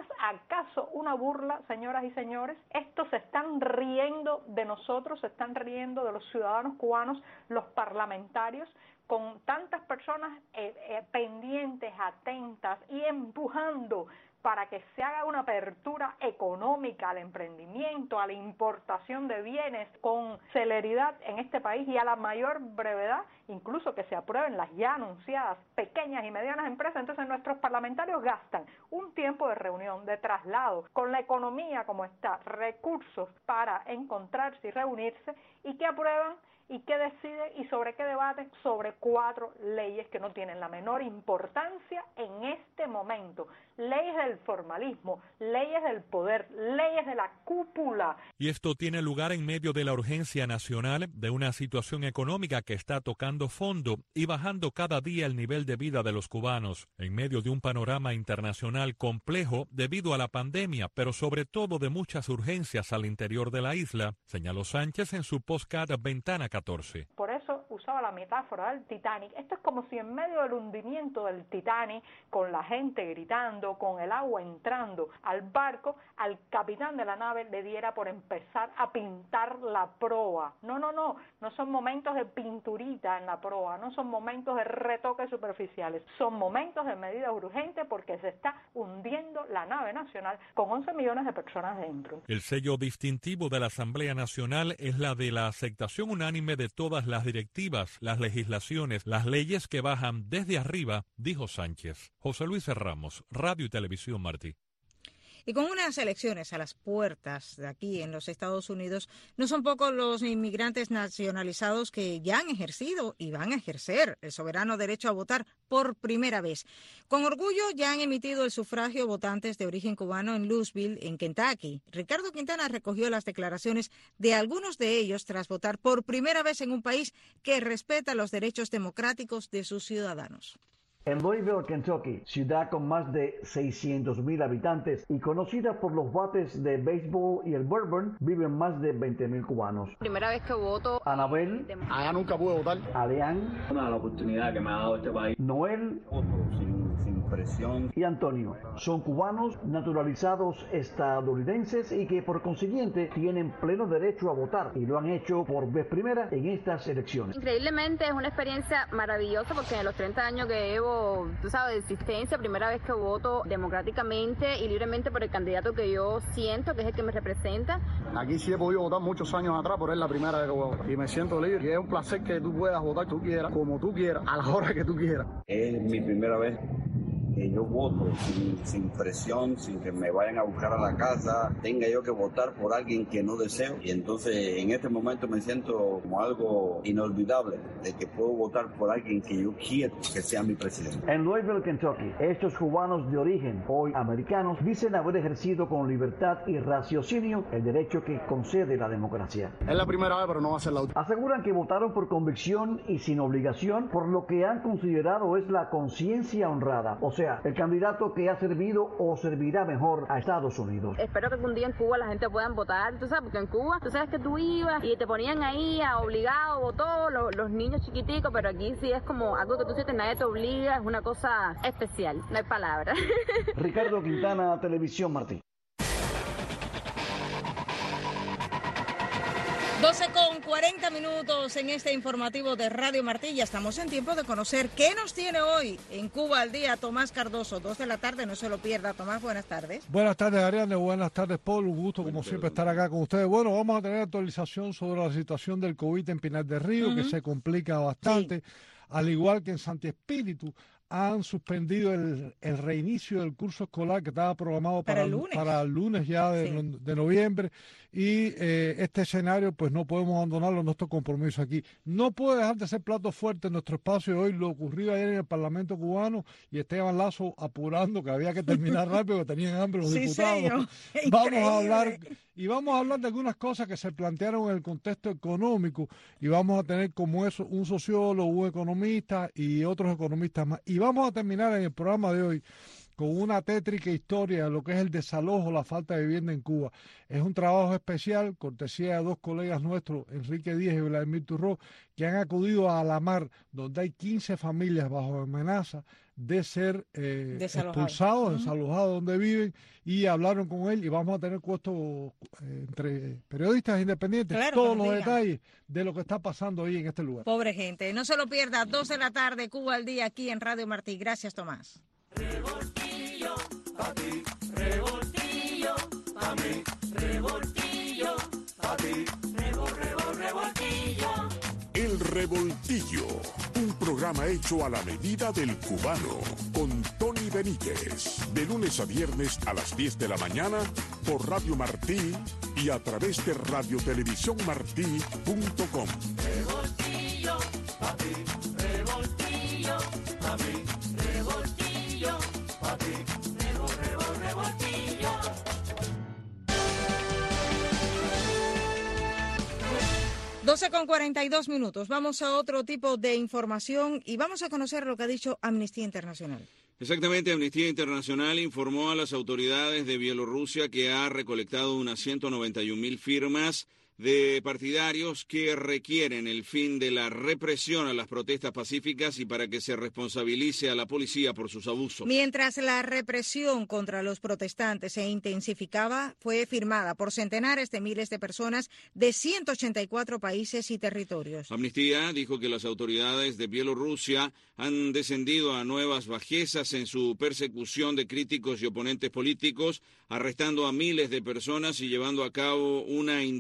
¿Acaso una burla, señoras y señores? Estos se están riendo de nosotros, se están riendo de los ciudadanos cubanos, los parlamentarios, con tantas personas eh, eh, pendientes, atentas y empujando para que se haga una apertura económica al emprendimiento, a la importación de bienes con celeridad en este país y a la mayor brevedad, incluso que se aprueben las ya anunciadas pequeñas y medianas empresas. Entonces nuestros parlamentarios gastan un tiempo de reunión, de traslado, con la economía como está, recursos para encontrarse y reunirse, y que aprueban y qué decide y sobre qué debate, sobre cuatro leyes que no tienen la menor importancia en este momento. Leyes del formalismo, leyes del poder, leyes de la cúpula. Y esto tiene lugar en medio de la urgencia nacional, de una situación económica que está tocando fondo y bajando cada día el nivel de vida de los cubanos, en medio de un panorama internacional complejo debido a la pandemia, pero sobre todo de muchas urgencias al interior de la isla, señaló Sánchez en su podcast Ventana catorce. Por eso usaba la metáfora del Titanic. Esto es como si en medio del hundimiento del Titanic, con la gente gritando, con el agua entrando al barco, al capitán de la nave le diera por empezar a pintar la proa. No, no, no, no son momentos de pinturita en la proa, no son momentos de retoques superficiales, son momentos de medidas urgentes porque se está hundiendo la nave nacional con once millones de personas dentro. El sello distintivo de la Asamblea Nacional es la de la aceptación unánime de todas las directivas normativas, las legislaciones, las leyes que bajan desde arriba, dijo Sánchez. José Luis Ramos, Radio y Televisión Martí. Y con unas elecciones a las puertas de aquí en los Estados Unidos, no son pocos los inmigrantes nacionalizados que ya han ejercido y van a ejercer el soberano derecho a votar por primera vez. Con orgullo ya han emitido el sufragio votantes de origen cubano en Louisville, en Kentucky. Ricardo Quintana recogió las declaraciones de algunos de ellos tras votar por primera vez en un país que respeta los derechos democráticos de sus ciudadanos. En Louisville, Kentucky, ciudad con más de seiscientos mil habitantes y conocida por los bates de béisbol y el bourbon, viven más de veinte mil cubanos. Primera vez que voto. Anabel. Allá nunca pude votar. Aleán. Una de las oportunidades que me ha dado este país. Noel. Sin, sin presión. Y Antonio. Son cubanos naturalizados estadounidenses y que por consiguiente tienen pleno derecho a votar y lo han hecho por vez primera en estas elecciones. Increíblemente es una experiencia maravillosa porque en los treinta años que llevo, tú sabes, de existencia, primera vez que voto democráticamente y libremente por el candidato que yo siento que es el que me representa. Aquí sí he podido votar muchos años atrás, pero es la primera vez que voto y me siento libre. Y es un placer que tú puedas votar tú quieras, como tú quieras, a la hora que tú quieras. Es mi primera vez que yo voto sin, sin presión, sin que me vayan a buscar a la casa, tenga yo que votar por alguien que no deseo, y entonces en este momento me siento como algo inolvidable, de que puedo votar por alguien que yo quiero que sea mi presidente. En Louisville, Kentucky, estos cubanos de origen, hoy americanos, dicen haber ejercido con libertad y raciocinio el derecho que concede la democracia. Es la primera vez, pero no va a ser la última. Aseguran que votaron por convicción y sin obligación, por lo que han considerado es la conciencia honrada, o sea, el candidato que ha servido o servirá mejor a Estados Unidos. Espero que algún día en Cuba la gente pueda votar, tú sabes, porque en Cuba, tú sabes que tú ibas y te ponían ahí a obligado, votó, los, los niños chiquiticos, pero aquí sí es como algo que tú sientes, nadie te obliga, es una cosa especial, no hay palabras. Ricardo Quintana, Televisión Martí. doce con cuarenta minutos en este informativo de Radio Martí. Ya estamos en tiempo de conocer qué nos tiene hoy en Cuba al día Tomás Cardoso. Dos de la tarde, no se lo pierda. Tomás, buenas tardes. Buenas tardes, Ariane. Buenas tardes, Paul. Un gusto, como siempre, estar acá con ustedes. Bueno, vamos a tener actualización sobre la situación del COVID en Pinar del Río, uh-huh. que se complica bastante. Sí. Al igual que en Santi Espíritu, han suspendido el, el reinicio del curso escolar que estaba programado para, para, el, lunes. para el lunes ya de, sí. de noviembre y eh, este escenario pues no podemos abandonarlo, nuestro compromiso aquí. No puede dejar de ser plato fuerte en nuestro espacio hoy lo ocurrido ayer en el Parlamento cubano y Esteban Lazo apurando que había que terminar rápido, que tenían hambre los sí, diputados. Vamos a hablar y vamos a hablar de algunas cosas que se plantearon en el contexto económico y vamos a tener como eso un sociólogo, un economista y otros economistas más. Y vamos a terminar en el programa de hoy con una tétrica historia de lo que es el desalojo, la falta de vivienda en Cuba. Es un trabajo especial, cortesía de dos colegas nuestros, Enrique Díaz y Vladimir Turró, que han acudido a Alamar, donde hay quince familias bajo amenaza de ser eh, expulsados, uh-huh. desalojados donde viven, y hablaron con él y vamos a tener puesto eh, entre periodistas independientes claro, todos los digan. detalles de lo que está pasando ahí en este lugar. Pobre gente, no se lo pierda, dos de la tarde, Cuba al día, aquí en Radio Martí. Gracias, Tomás. Revoltillo, pa' ti, revoltillo, pa' mí, revoltillo, pa' ti, revol, revol, revoltillo. El Revoltillo, un programa hecho a la medida del cubano, con Tony Benítez, de lunes a viernes a las diez de la mañana por Radio Martí y a través de radio televisión martí punto com. Revoltillo, pa' ti, revoltillo, pa' mí, revoltillo, pa' ti, revol, revol, revoltillo. doce con cuarenta y dos minutos. Vamos a otro tipo de información y vamos a conocer lo que ha dicho Amnistía Internacional. Exactamente, Amnistía Internacional informó a las autoridades de Bielorrusia que ha recolectado unas ciento noventa y un mil firmas de partidarios que requieren el fin de la represión a las protestas pacíficas y para que se responsabilice a la policía por sus abusos. Mientras la represión contra los protestantes se intensificaba, fue firmada por centenares de miles de personas de ciento ochenta y cuatro países y territorios. Amnistía dijo que las autoridades de Bielorrusia han descendido a nuevas bajezas en su persecución de críticos y oponentes políticos, arrestando a miles de personas y llevando a cabo una intensa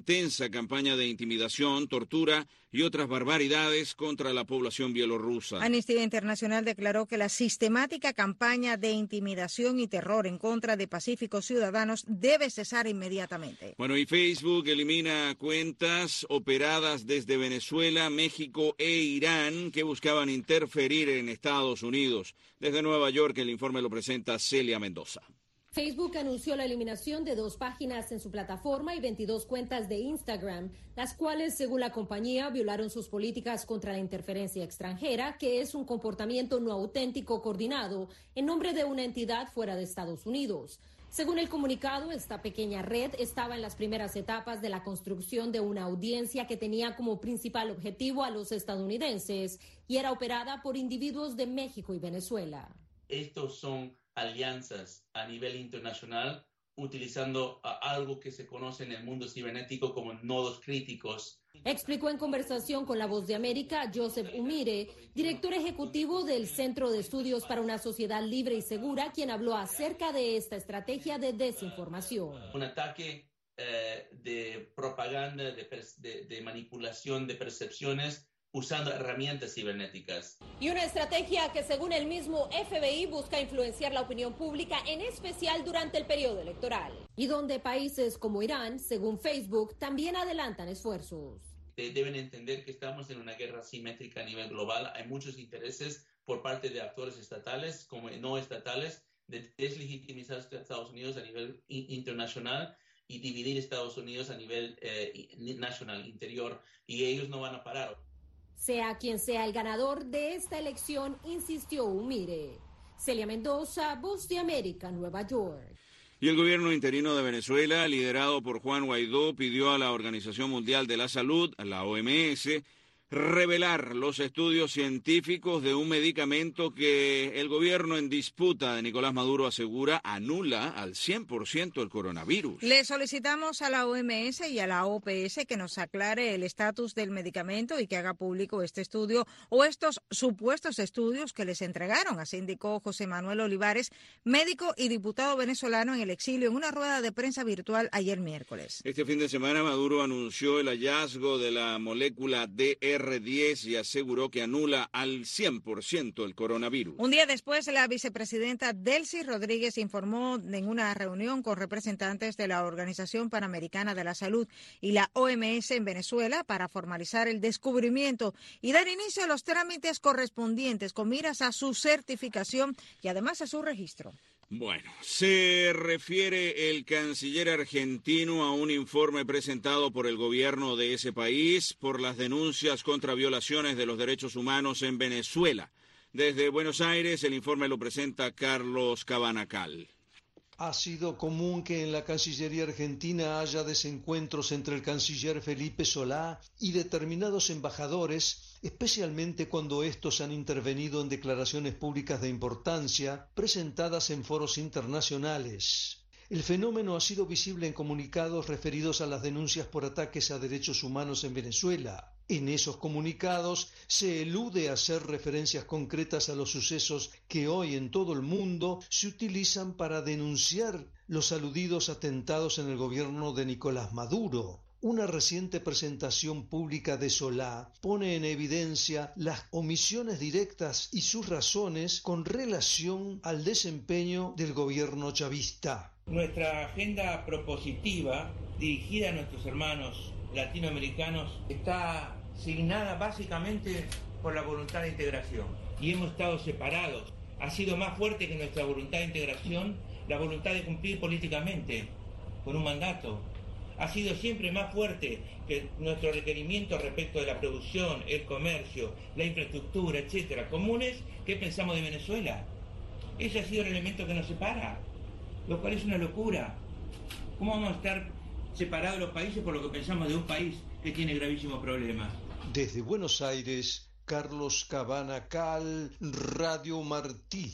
campaña de intimidación, tortura y otras barbaridades contra la población bielorrusa. Amnistía Internacional declaró que la sistemática campaña de intimidación y terror en contra de pacíficos ciudadanos debe cesar inmediatamente. Bueno, y Facebook elimina cuentas operadas desde Venezuela, México e Irán que buscaban interferir en Estados Unidos. Desde Nueva York, el informe lo presenta Celia Mendoza. Facebook anunció la eliminación de dos páginas en su plataforma y veintidós cuentas de Instagram, las cuales, según la compañía, violaron sus políticas contra la interferencia extranjera, que es un comportamiento no auténtico coordinado en nombre de una entidad fuera de Estados Unidos. Según el comunicado, esta pequeña red estaba en las primeras etapas de la construcción de una audiencia que tenía como principal objetivo a los estadounidenses y era operada por individuos de México y Venezuela. Estos son alianzas a nivel internacional utilizando uh, algo que se conoce en el mundo cibernético como nodos críticos. Explicó en conversación con La Voz de América Joseph Umire, director ejecutivo del Centro de Estudios para una Sociedad Libre y Segura, quien habló acerca de esta estrategia de desinformación. Un ataque eh, de propaganda, de, de, de manipulación de percepciones usando herramientas cibernéticas. Y una estrategia que, según el mismo F B I, busca influenciar la opinión pública, en especial durante el periodo electoral. Y donde países como Irán, según Facebook, también adelantan esfuerzos. Deben entender que estamos en una guerra asimétrica a nivel global. Hay muchos intereses por parte de actores estatales como no estatales de deslegitimizar a Estados Unidos a nivel internacional y dividir Estados Unidos a nivel eh, nacional, interior, y ellos no van a parar. Sea quien sea el ganador de esta elección, insistió Umire. Celia Mendoza, Voz de América, Nueva York. Y el gobierno interino de Venezuela, liderado por Juan Guaidó, pidió a la Organización Mundial de la Salud, a la O M S, revelar los estudios científicos de un medicamento que el gobierno en disputa de Nicolás Maduro asegura anula al cien por ciento el coronavirus. Le solicitamos a la O M S y a la O P S que nos aclare el estatus del medicamento y que haga público este estudio o estos supuestos estudios que les entregaron. Así indicó José Manuel Olivares, médico y diputado venezolano en el exilio, en una rueda de prensa virtual ayer miércoles. Este fin de semana Maduro anunció el hallazgo de la molécula D R diez y aseguró que anula al cien por ciento el coronavirus. Un día después, la vicepresidenta Delcy Rodríguez informó en una reunión con representantes de la Organización Panamericana de la Salud y la O M S en Venezuela para formalizar el descubrimiento y dar inicio a los trámites correspondientes con miras a su certificación y además a su registro. Bueno, se refiere el canciller argentino a un informe presentado por el gobierno de ese país por las denuncias contra violaciones de los derechos humanos en Venezuela. Desde Buenos Aires, el informe lo presenta Carlos Cabanacal. Ha sido común que en la Cancillería argentina haya desencuentros entre el canciller Felipe Solá y determinados embajadores, especialmente cuando estos han intervenido en declaraciones públicas de importancia presentadas en foros internacionales. El fenómeno ha sido visible en comunicados referidos a las denuncias por ataques a derechos humanos en Venezuela. En esos comunicados se elude hacer referencias concretas a los sucesos que hoy en todo el mundo se utilizan para denunciar los aludidos atentados en el gobierno de Nicolás Maduro. Una reciente presentación pública de Solá pone en evidencia las omisiones directas y sus razones con relación al desempeño del gobierno chavista. Nuestra agenda propositiva dirigida a nuestros hermanos latinoamericanos está signada básicamente por la voluntad de integración y hemos estado separados. Ha sido más fuerte que nuestra voluntad de integración la voluntad de cumplir políticamente con un mandato. Ha sido siempre más fuerte que nuestro requerimiento respecto de la producción, el comercio, la infraestructura, etcétera, comunes. ¿Qué pensamos de Venezuela? Ese ha sido el elemento que nos separa, lo cual es una locura. ¿Cómo vamos a estar separados los países por lo que pensamos de un país que tiene gravísimos problemas? Desde Buenos Aires, Carlos Cabanacal, Radio Martí.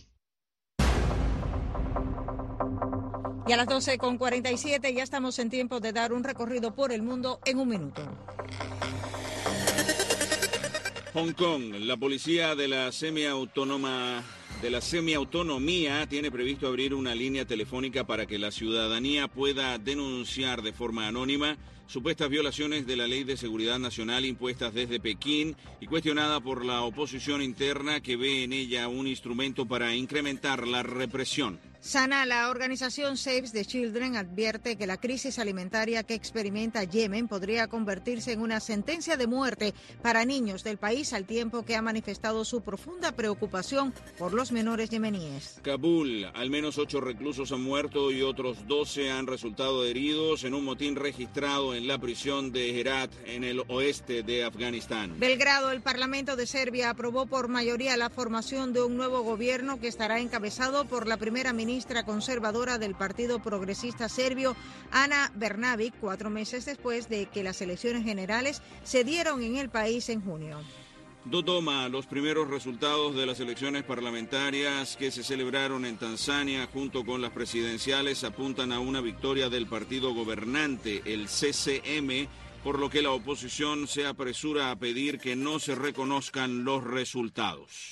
Y a las doce con cuarenta y siete ya estamos en tiempo de dar un recorrido por el mundo en un minuto. Hong Kong, la policía de la semiautónoma de la semiautonomía tiene previsto abrir una línea telefónica para que la ciudadanía pueda denunciar de forma anónima supuestas violaciones de la Ley de Seguridad Nacional impuestas desde Pekín y cuestionada por la oposición interna que ve en ella un instrumento para incrementar la represión. Sana, la organización Save the Children advierte que la crisis alimentaria que experimenta Yemen podría convertirse en una sentencia de muerte para niños del país, al tiempo que ha manifestado su profunda preocupación por los menores yemeníes. Kabul, al menos ocho reclusos han muerto y otros doce han resultado heridos en un motín registrado en la prisión de Herat, en el oeste de Afganistán. Belgrado, el Parlamento de Serbia aprobó por mayoría la formación de un nuevo gobierno que estará encabezado por la primera ministra conservadora del Partido Progresista Serbio, Ana Brnabić, cuatro meses después de que las elecciones generales se dieron en el país en junio. Dodoma, los primeros resultados de las elecciones parlamentarias que se celebraron en Tanzania junto con las presidenciales apuntan a una victoria del partido gobernante, el C C M, por lo que la oposición se apresura a pedir que no se reconozcan los resultados.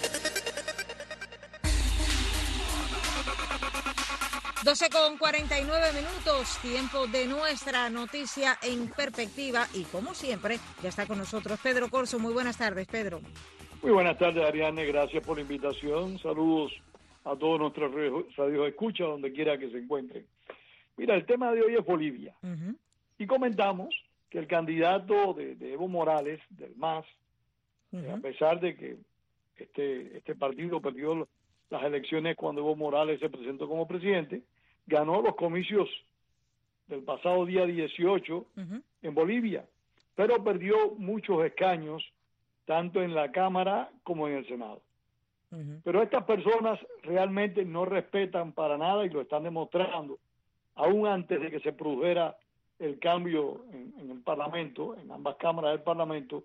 doce con cuarenta y nueve minutos, tiempo de nuestra noticia en perspectiva y como siempre ya está con nosotros Pedro Corso. Muy buenas tardes, Pedro. Muy buenas tardes, Ariane, gracias por la invitación. Saludos a todos nuestros radios escucha donde quiera que se encuentren. Mira, el tema de hoy es Bolivia. Uh-huh. Y comentamos que el candidato de, de Evo Morales, del M A S, uh-huh. eh, a pesar de que este, este partido perdió las elecciones cuando Evo Morales se presentó como presidente, ganó los comicios del pasado día dieciocho uh-huh. en Bolivia, pero perdió muchos escaños, tanto en la Cámara como en el Senado. Uh-huh. Pero estas personas realmente no respetan para nada y lo están demostrando, aún antes de que se produjera el cambio en, en el Parlamento, en ambas cámaras del Parlamento,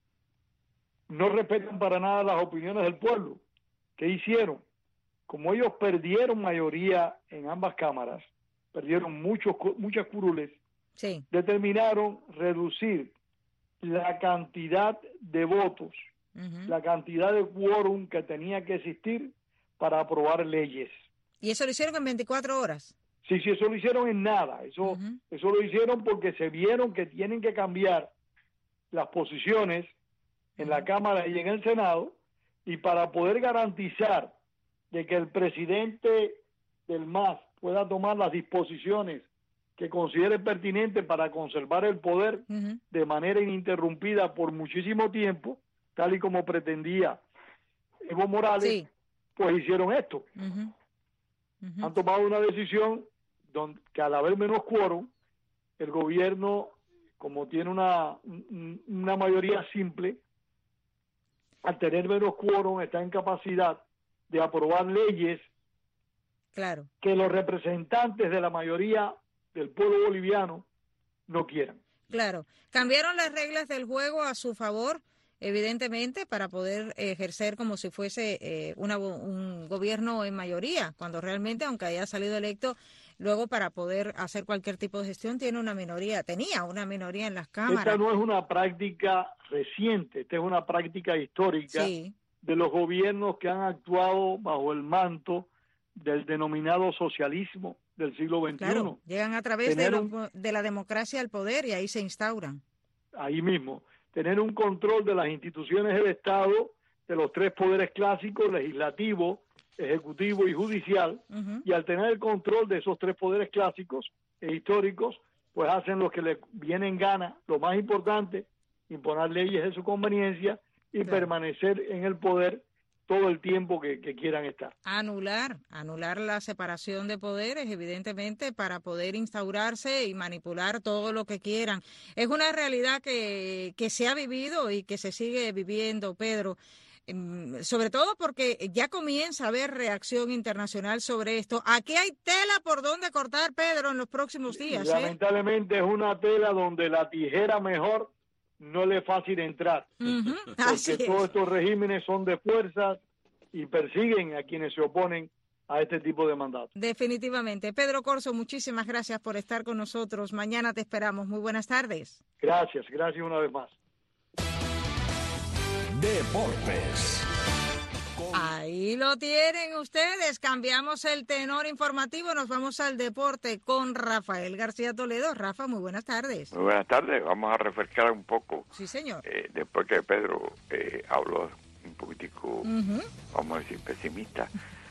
no respetan para nada las opiniones del pueblo. ¿Qué hicieron? Como ellos perdieron mayoría en ambas cámaras, perdieron muchos muchas curules, sí. determinaron reducir la cantidad de votos, uh-huh. la cantidad de quórum que tenía que existir para aprobar leyes. ¿Y eso lo hicieron en veinticuatro horas? Sí, sí, eso lo hicieron en nada. Eso, uh-huh. eso lo hicieron porque se vieron que tienen que cambiar las posiciones en uh-huh. la Cámara y en el Senado, y para poder garantizar de que el presidente del M A S pueda tomar las disposiciones que considere pertinentes para conservar el poder uh-huh. de manera ininterrumpida por muchísimo tiempo, tal y como pretendía Evo Morales, sí. pues hicieron esto. Uh-huh. Uh-huh. Han tomado una decisión donde, que al haber menos quórum, el gobierno, como tiene una, una mayoría simple, al tener menos quórum, está en capacidad de aprobar leyes claro. que los representantes de la mayoría del pueblo boliviano no quieran. Claro, cambiaron las reglas del juego a su favor, evidentemente, para poder ejercer como si fuese eh, una, un gobierno en mayoría, cuando realmente, aunque haya salido electo, luego para poder hacer cualquier tipo de gestión tiene una minoría, tenía una minoría en las cámaras. Esta no es una práctica reciente, esta es una práctica histórica sí. de los gobiernos que han actuado bajo el manto del denominado socialismo del siglo veintiuno. Claro, llegan a través de, lo, un, de la democracia al poder y ahí se instauran. Ahí mismo, tener un control de las instituciones del Estado, de los tres poderes clásicos, legislativo, ejecutivo y judicial, uh-huh. y al tener el control de esos tres poderes clásicos e históricos, pues hacen lo que les viene en gana. Lo más importante, imponer leyes de su conveniencia y claro. permanecer en el poder todo el tiempo que, que quieran estar. Anular, anular la separación de poderes, evidentemente, para poder instaurarse y manipular todo lo que quieran. Es una realidad que, que se ha vivido y que se sigue viviendo, Pedro. Sobre todo porque ya comienza a haber reacción internacional sobre esto. Aquí hay tela por donde cortar, Pedro, en los próximos días. Lamentablemente ¿eh? es una tela donde la tijera mejor no le es fácil entrar. Uh-huh. Porque todos estos regímenes son de fuerzas y persiguen a quienes se oponen a este tipo de mandatos. Definitivamente. Pedro Corso, muchísimas gracias por estar con nosotros. Mañana te esperamos. Muy buenas tardes. Gracias, gracias una vez más. Deportes. Ahí lo tienen ustedes. Cambiamos el tenor informativo. Nos vamos al deporte con Rafael García Toledo. Rafa, muy buenas tardes. Muy buenas tardes. Vamos a refrescar un poco. Sí, señor. Eh, después que Pedro eh, habló un poquitico, uh-huh. vamos a decir, pesimista.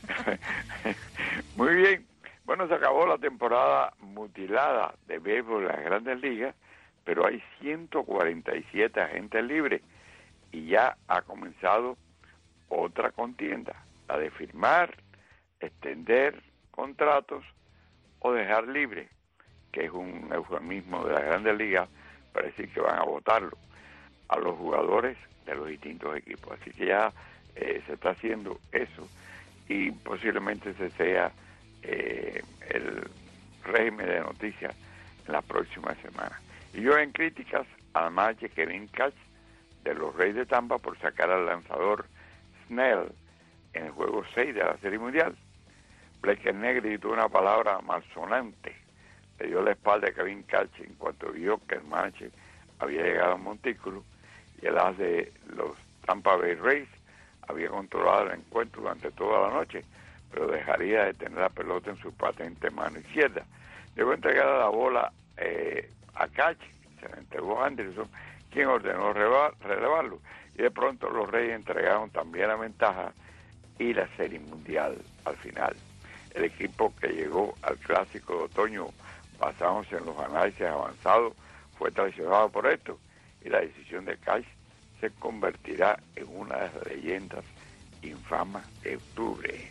Muy bien. Bueno, se acabó la temporada mutilada de béisbol en las Grandes Ligas, pero hay ciento cuarenta y siete agentes libres y ya ha comenzado otra contienda, la de firmar, extender contratos o dejar libre, que es un eufemismo de las Grandes Ligas para decir que van a votarlo a los jugadores de los distintos equipos. Así que ya eh, se está haciendo eso y posiblemente ese sea eh, el régimen de noticias en la próxima semana. Y yo en críticas al match de Kevin Cash de los Reyes de Tampa por sacar al lanzador Snell en el juego seis de la Serie Mundial. Blake Negri tuvo una palabra malsonante, le dio la espalda a Kevin Cash en cuanto vio que el match había llegado a un montículo y el as de los Tampa Bay Rays había controlado el encuentro durante toda la noche, pero dejaría de tener la pelota en su patente mano izquierda. Llegó a entregar la bola eh, a Cash, se la entregó a Anderson, quien ordenó relevarlo, y de pronto los Reyes entregaron también la ventaja y la Serie Mundial al final. El equipo que llegó al Clásico de Otoño basándose en los análisis avanzados fue traicionado por esto, y la decisión de Cash se convertirá en una de las leyendas infamas de octubre.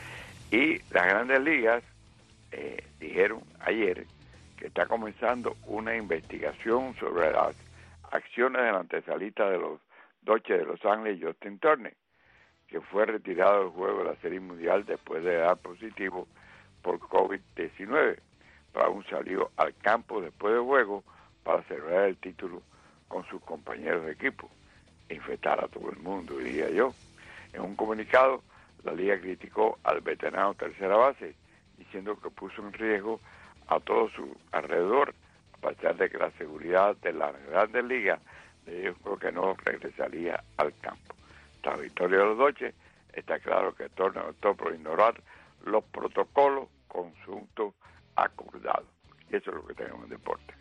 Y las Grandes Ligas eh, dijeron ayer que está comenzando una investigación sobre las acciones del antesalista de los Dodgers de Los Ángeles, Justin Turner, que fue retirado del juego de la Serie Mundial después de dar positivo por COVID diecinueve, pero aún salió al campo después del juego para celebrar el título con sus compañeros de equipo, e infectar a todo el mundo, diría yo. En un comunicado, la liga criticó al veterano tercera base, diciendo que puso en riesgo a todo su alrededor, a pesar de que la seguridad de las Grandes Ligas le dijo que no regresaría al campo. Tras la victoria de los Dodgers, está claro que Turner optó por ignorar los protocolos conjuntos acordados. Y eso es lo que tenemos en deporte.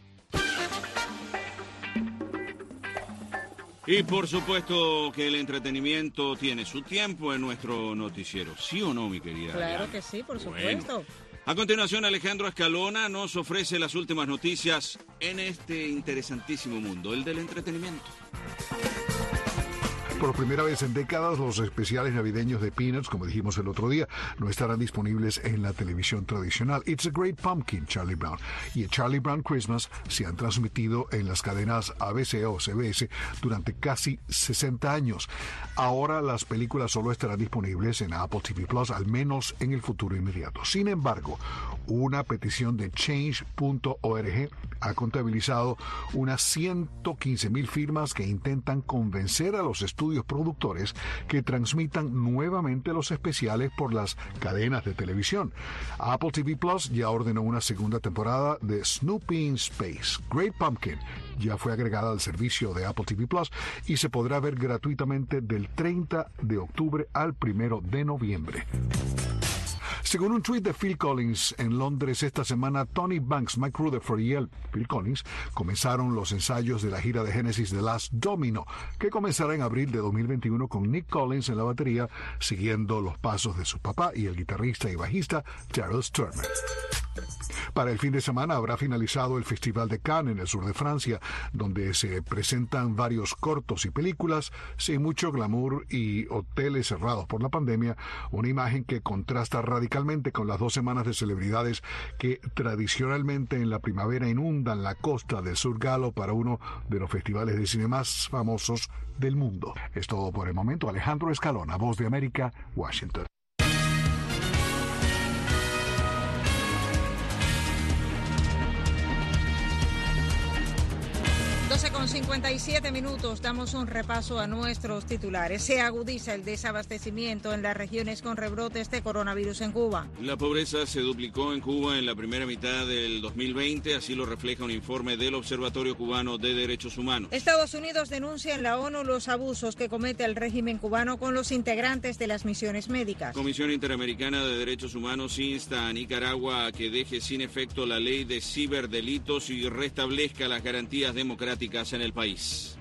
Y por supuesto que el entretenimiento tiene su tiempo en nuestro noticiero. ¿Sí o no, mi querida? Claro Diana? que sí, por Bueno. supuesto. A continuación, Alejandro Escalona nos ofrece las últimas noticias en este interesantísimo mundo, el del entretenimiento. Por primera vez en décadas, los especiales navideños de Peanuts, como dijimos el otro día, no estarán disponibles en la televisión tradicional. It's a Great Pumpkin, Charlie Brown, y Charlie Brown Christmas se han transmitido en las cadenas A B C o C B S durante casi sesenta años. Ahora las películas solo estarán disponibles en Apple T V Plus, al menos en el futuro inmediato. Sin embargo, una petición de change punto org ha contabilizado unas ciento quince mil firmas que intentan convencer a los estudios productores que transmitan nuevamente los especiales por las cadenas de televisión. Apple T V Plus ya ordenó una segunda temporada de Snoopy in Space. Great Pumpkin ya fue agregada al servicio de Apple T V Plus y se podrá ver gratuitamente del treinta de octubre al primero de noviembre. Según un tuit de Phil Collins en Londres esta semana, Tony Banks, Mike Rutherford y él, Phil Collins, comenzaron los ensayos de la gira de Genesis The Last Domino, que comenzará en abril de dos mil veintiuno con Nick Collins en la batería, siguiendo los pasos de su papá y el guitarrista y bajista Terrell Turner. Para el fin de semana habrá finalizado el Festival de Cannes en el sur de Francia, donde se presentan varios cortos y películas sin mucho glamour y hoteles cerrados por la pandemia, una imagen que contrasta radicalmente con las dos semanas de celebridades que tradicionalmente en la primavera inundan la costa del sur galo para uno de los festivales de cine más famosos del mundo. Es todo por el momento. Alejandro Escalona, Voz de América, Washington. doce con con cincuenta y siete minutos, damos un repaso a nuestros titulares. Se agudiza el desabastecimiento en las regiones con rebrotes de coronavirus en Cuba. La pobreza se duplicó en Cuba en la primera mitad del dos mil veinte, así lo refleja un informe del Observatorio Cubano de Derechos Humanos. Estados Unidos denuncia en la ONU los abusos que comete el régimen cubano con los integrantes de las misiones médicas. Comisión Interamericana de Derechos Humanos insta a Nicaragua a que deje sin efecto la ley de ciberdelitos y restablezca las garantías democráticas en el país.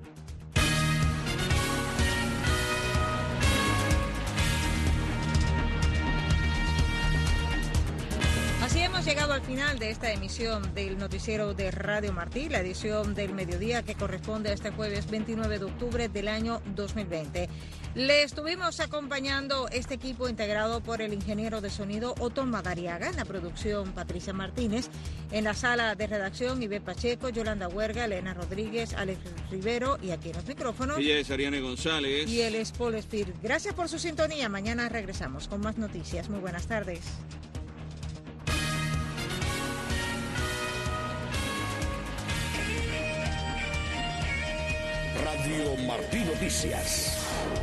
Así hemos llegado al final de esta emisión del noticiero de Radio Martí, la edición del mediodía que corresponde a este jueves veintinueve de octubre del año dos mil veinte. Le estuvimos acompañando este equipo integrado por el ingeniero de sonido Otón Madariaga, en la producción Patricia Martínez, en la sala de redacción Ibe Pacheco, Yolanda Huerga, Elena Rodríguez, Alex Rivero y aquí en los micrófonos. Ella es Ariane González. Y él es Paul Spear. Gracias por su sintonía. Mañana regresamos con más noticias. Muy buenas tardes. Radio Martí Noticias.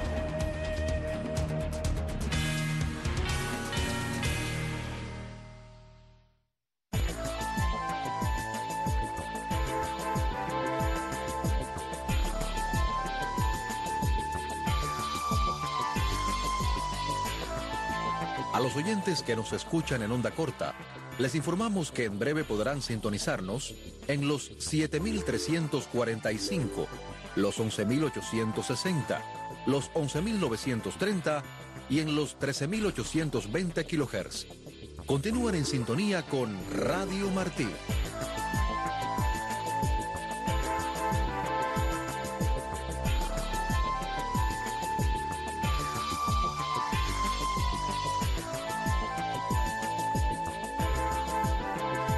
A los oyentes que nos escuchan en onda corta, les informamos que en breve podrán sintonizarnos en los siete mil trescientos cuarenta y cinco, los once mil ochocientos sesenta, los once mil novecientos treinta y en los trece mil ochocientos veinte kilohertz. Continúen en sintonía con Radio Martí.